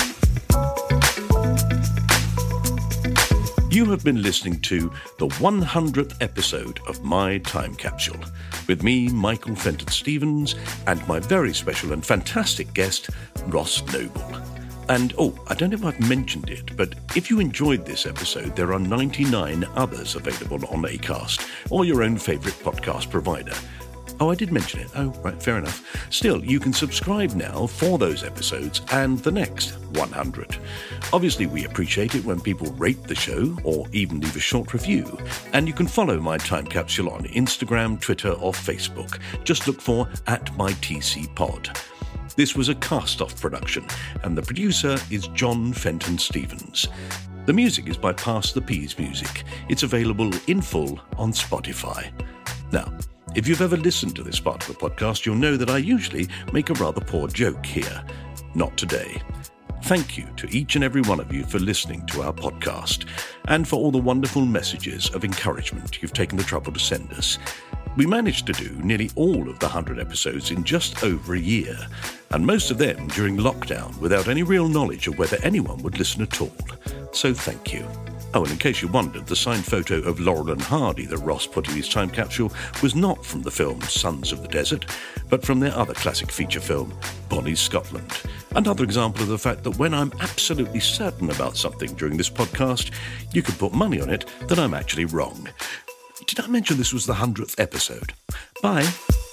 You have been listening to the one hundredth episode of My Time Capsule with me, Michael Fenton Stevens, and my very special and fantastic guest, Ross Noble. And, oh, I don't know if I've mentioned it, but if you enjoyed this episode, there are ninety-nine others available on Acast or your own favourite podcast provider. Oh, I did mention it. Oh, right, fair enough. Still, you can subscribe now for those episodes and the next one hundred. Obviously, we appreciate it when people rate the show or even leave a short review. And you can follow My Time Capsule on Instagram, Twitter or Facebook. Just look for at MyTCPod. This was a cast-off production, and the producer is John Fenton Stevens. The music is by Pass the Peas Music. It's available in full on Spotify. Now, if you've ever listened to this part of the podcast, you'll know that I usually make a rather poor joke here. Not today. Thank you to each and every one of you for listening to our podcast and for all the wonderful messages of encouragement you've taken the trouble to send us. We managed to do nearly all of the one hundred episodes in just over a year, and most of them during lockdown without any real knowledge of whether anyone would listen at all. So thank you. Oh, and in case you wondered, the signed photo of Laurel and Hardy that Ross put in his time capsule was not from the film Sons of the Desert, but from their other classic feature film, Bonnie's Scotland. Another example of the fact that when I'm absolutely certain about something during this podcast, you can put money on it that I'm actually wrong. Did I mention this was the one hundredth episode? Bye.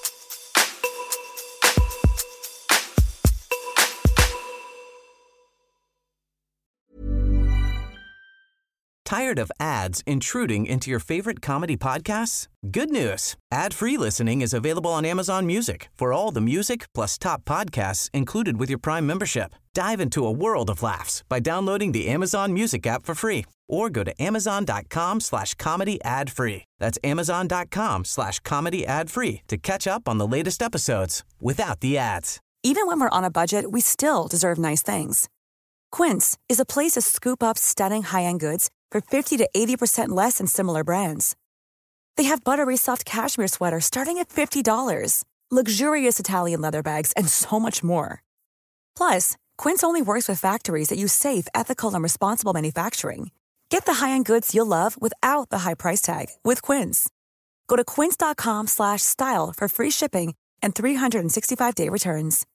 Tired of ads intruding into your favorite comedy podcasts? Good news. Ad-free listening is available on Amazon Music for all the music plus top podcasts included with your Prime membership. Dive into a world of laughs by downloading the Amazon Music app for free or go to amazon.com slash comedy ad free. That's amazon.com slash comedy ad free to catch up on the latest episodes without the ads. Even when we're on a budget, we still deserve nice things. Quince is a place to scoop up stunning high-end goods for fifty to eighty percent less than similar brands. They have buttery soft cashmere sweaters starting at fifty dollars, luxurious Italian leather bags, and so much more. Plus, Quince only works with factories that use safe, ethical, and responsible manufacturing. Get the high-end goods you'll love without the high price tag with Quince. Go to quince.com slash style for free shipping and three sixty-five day returns.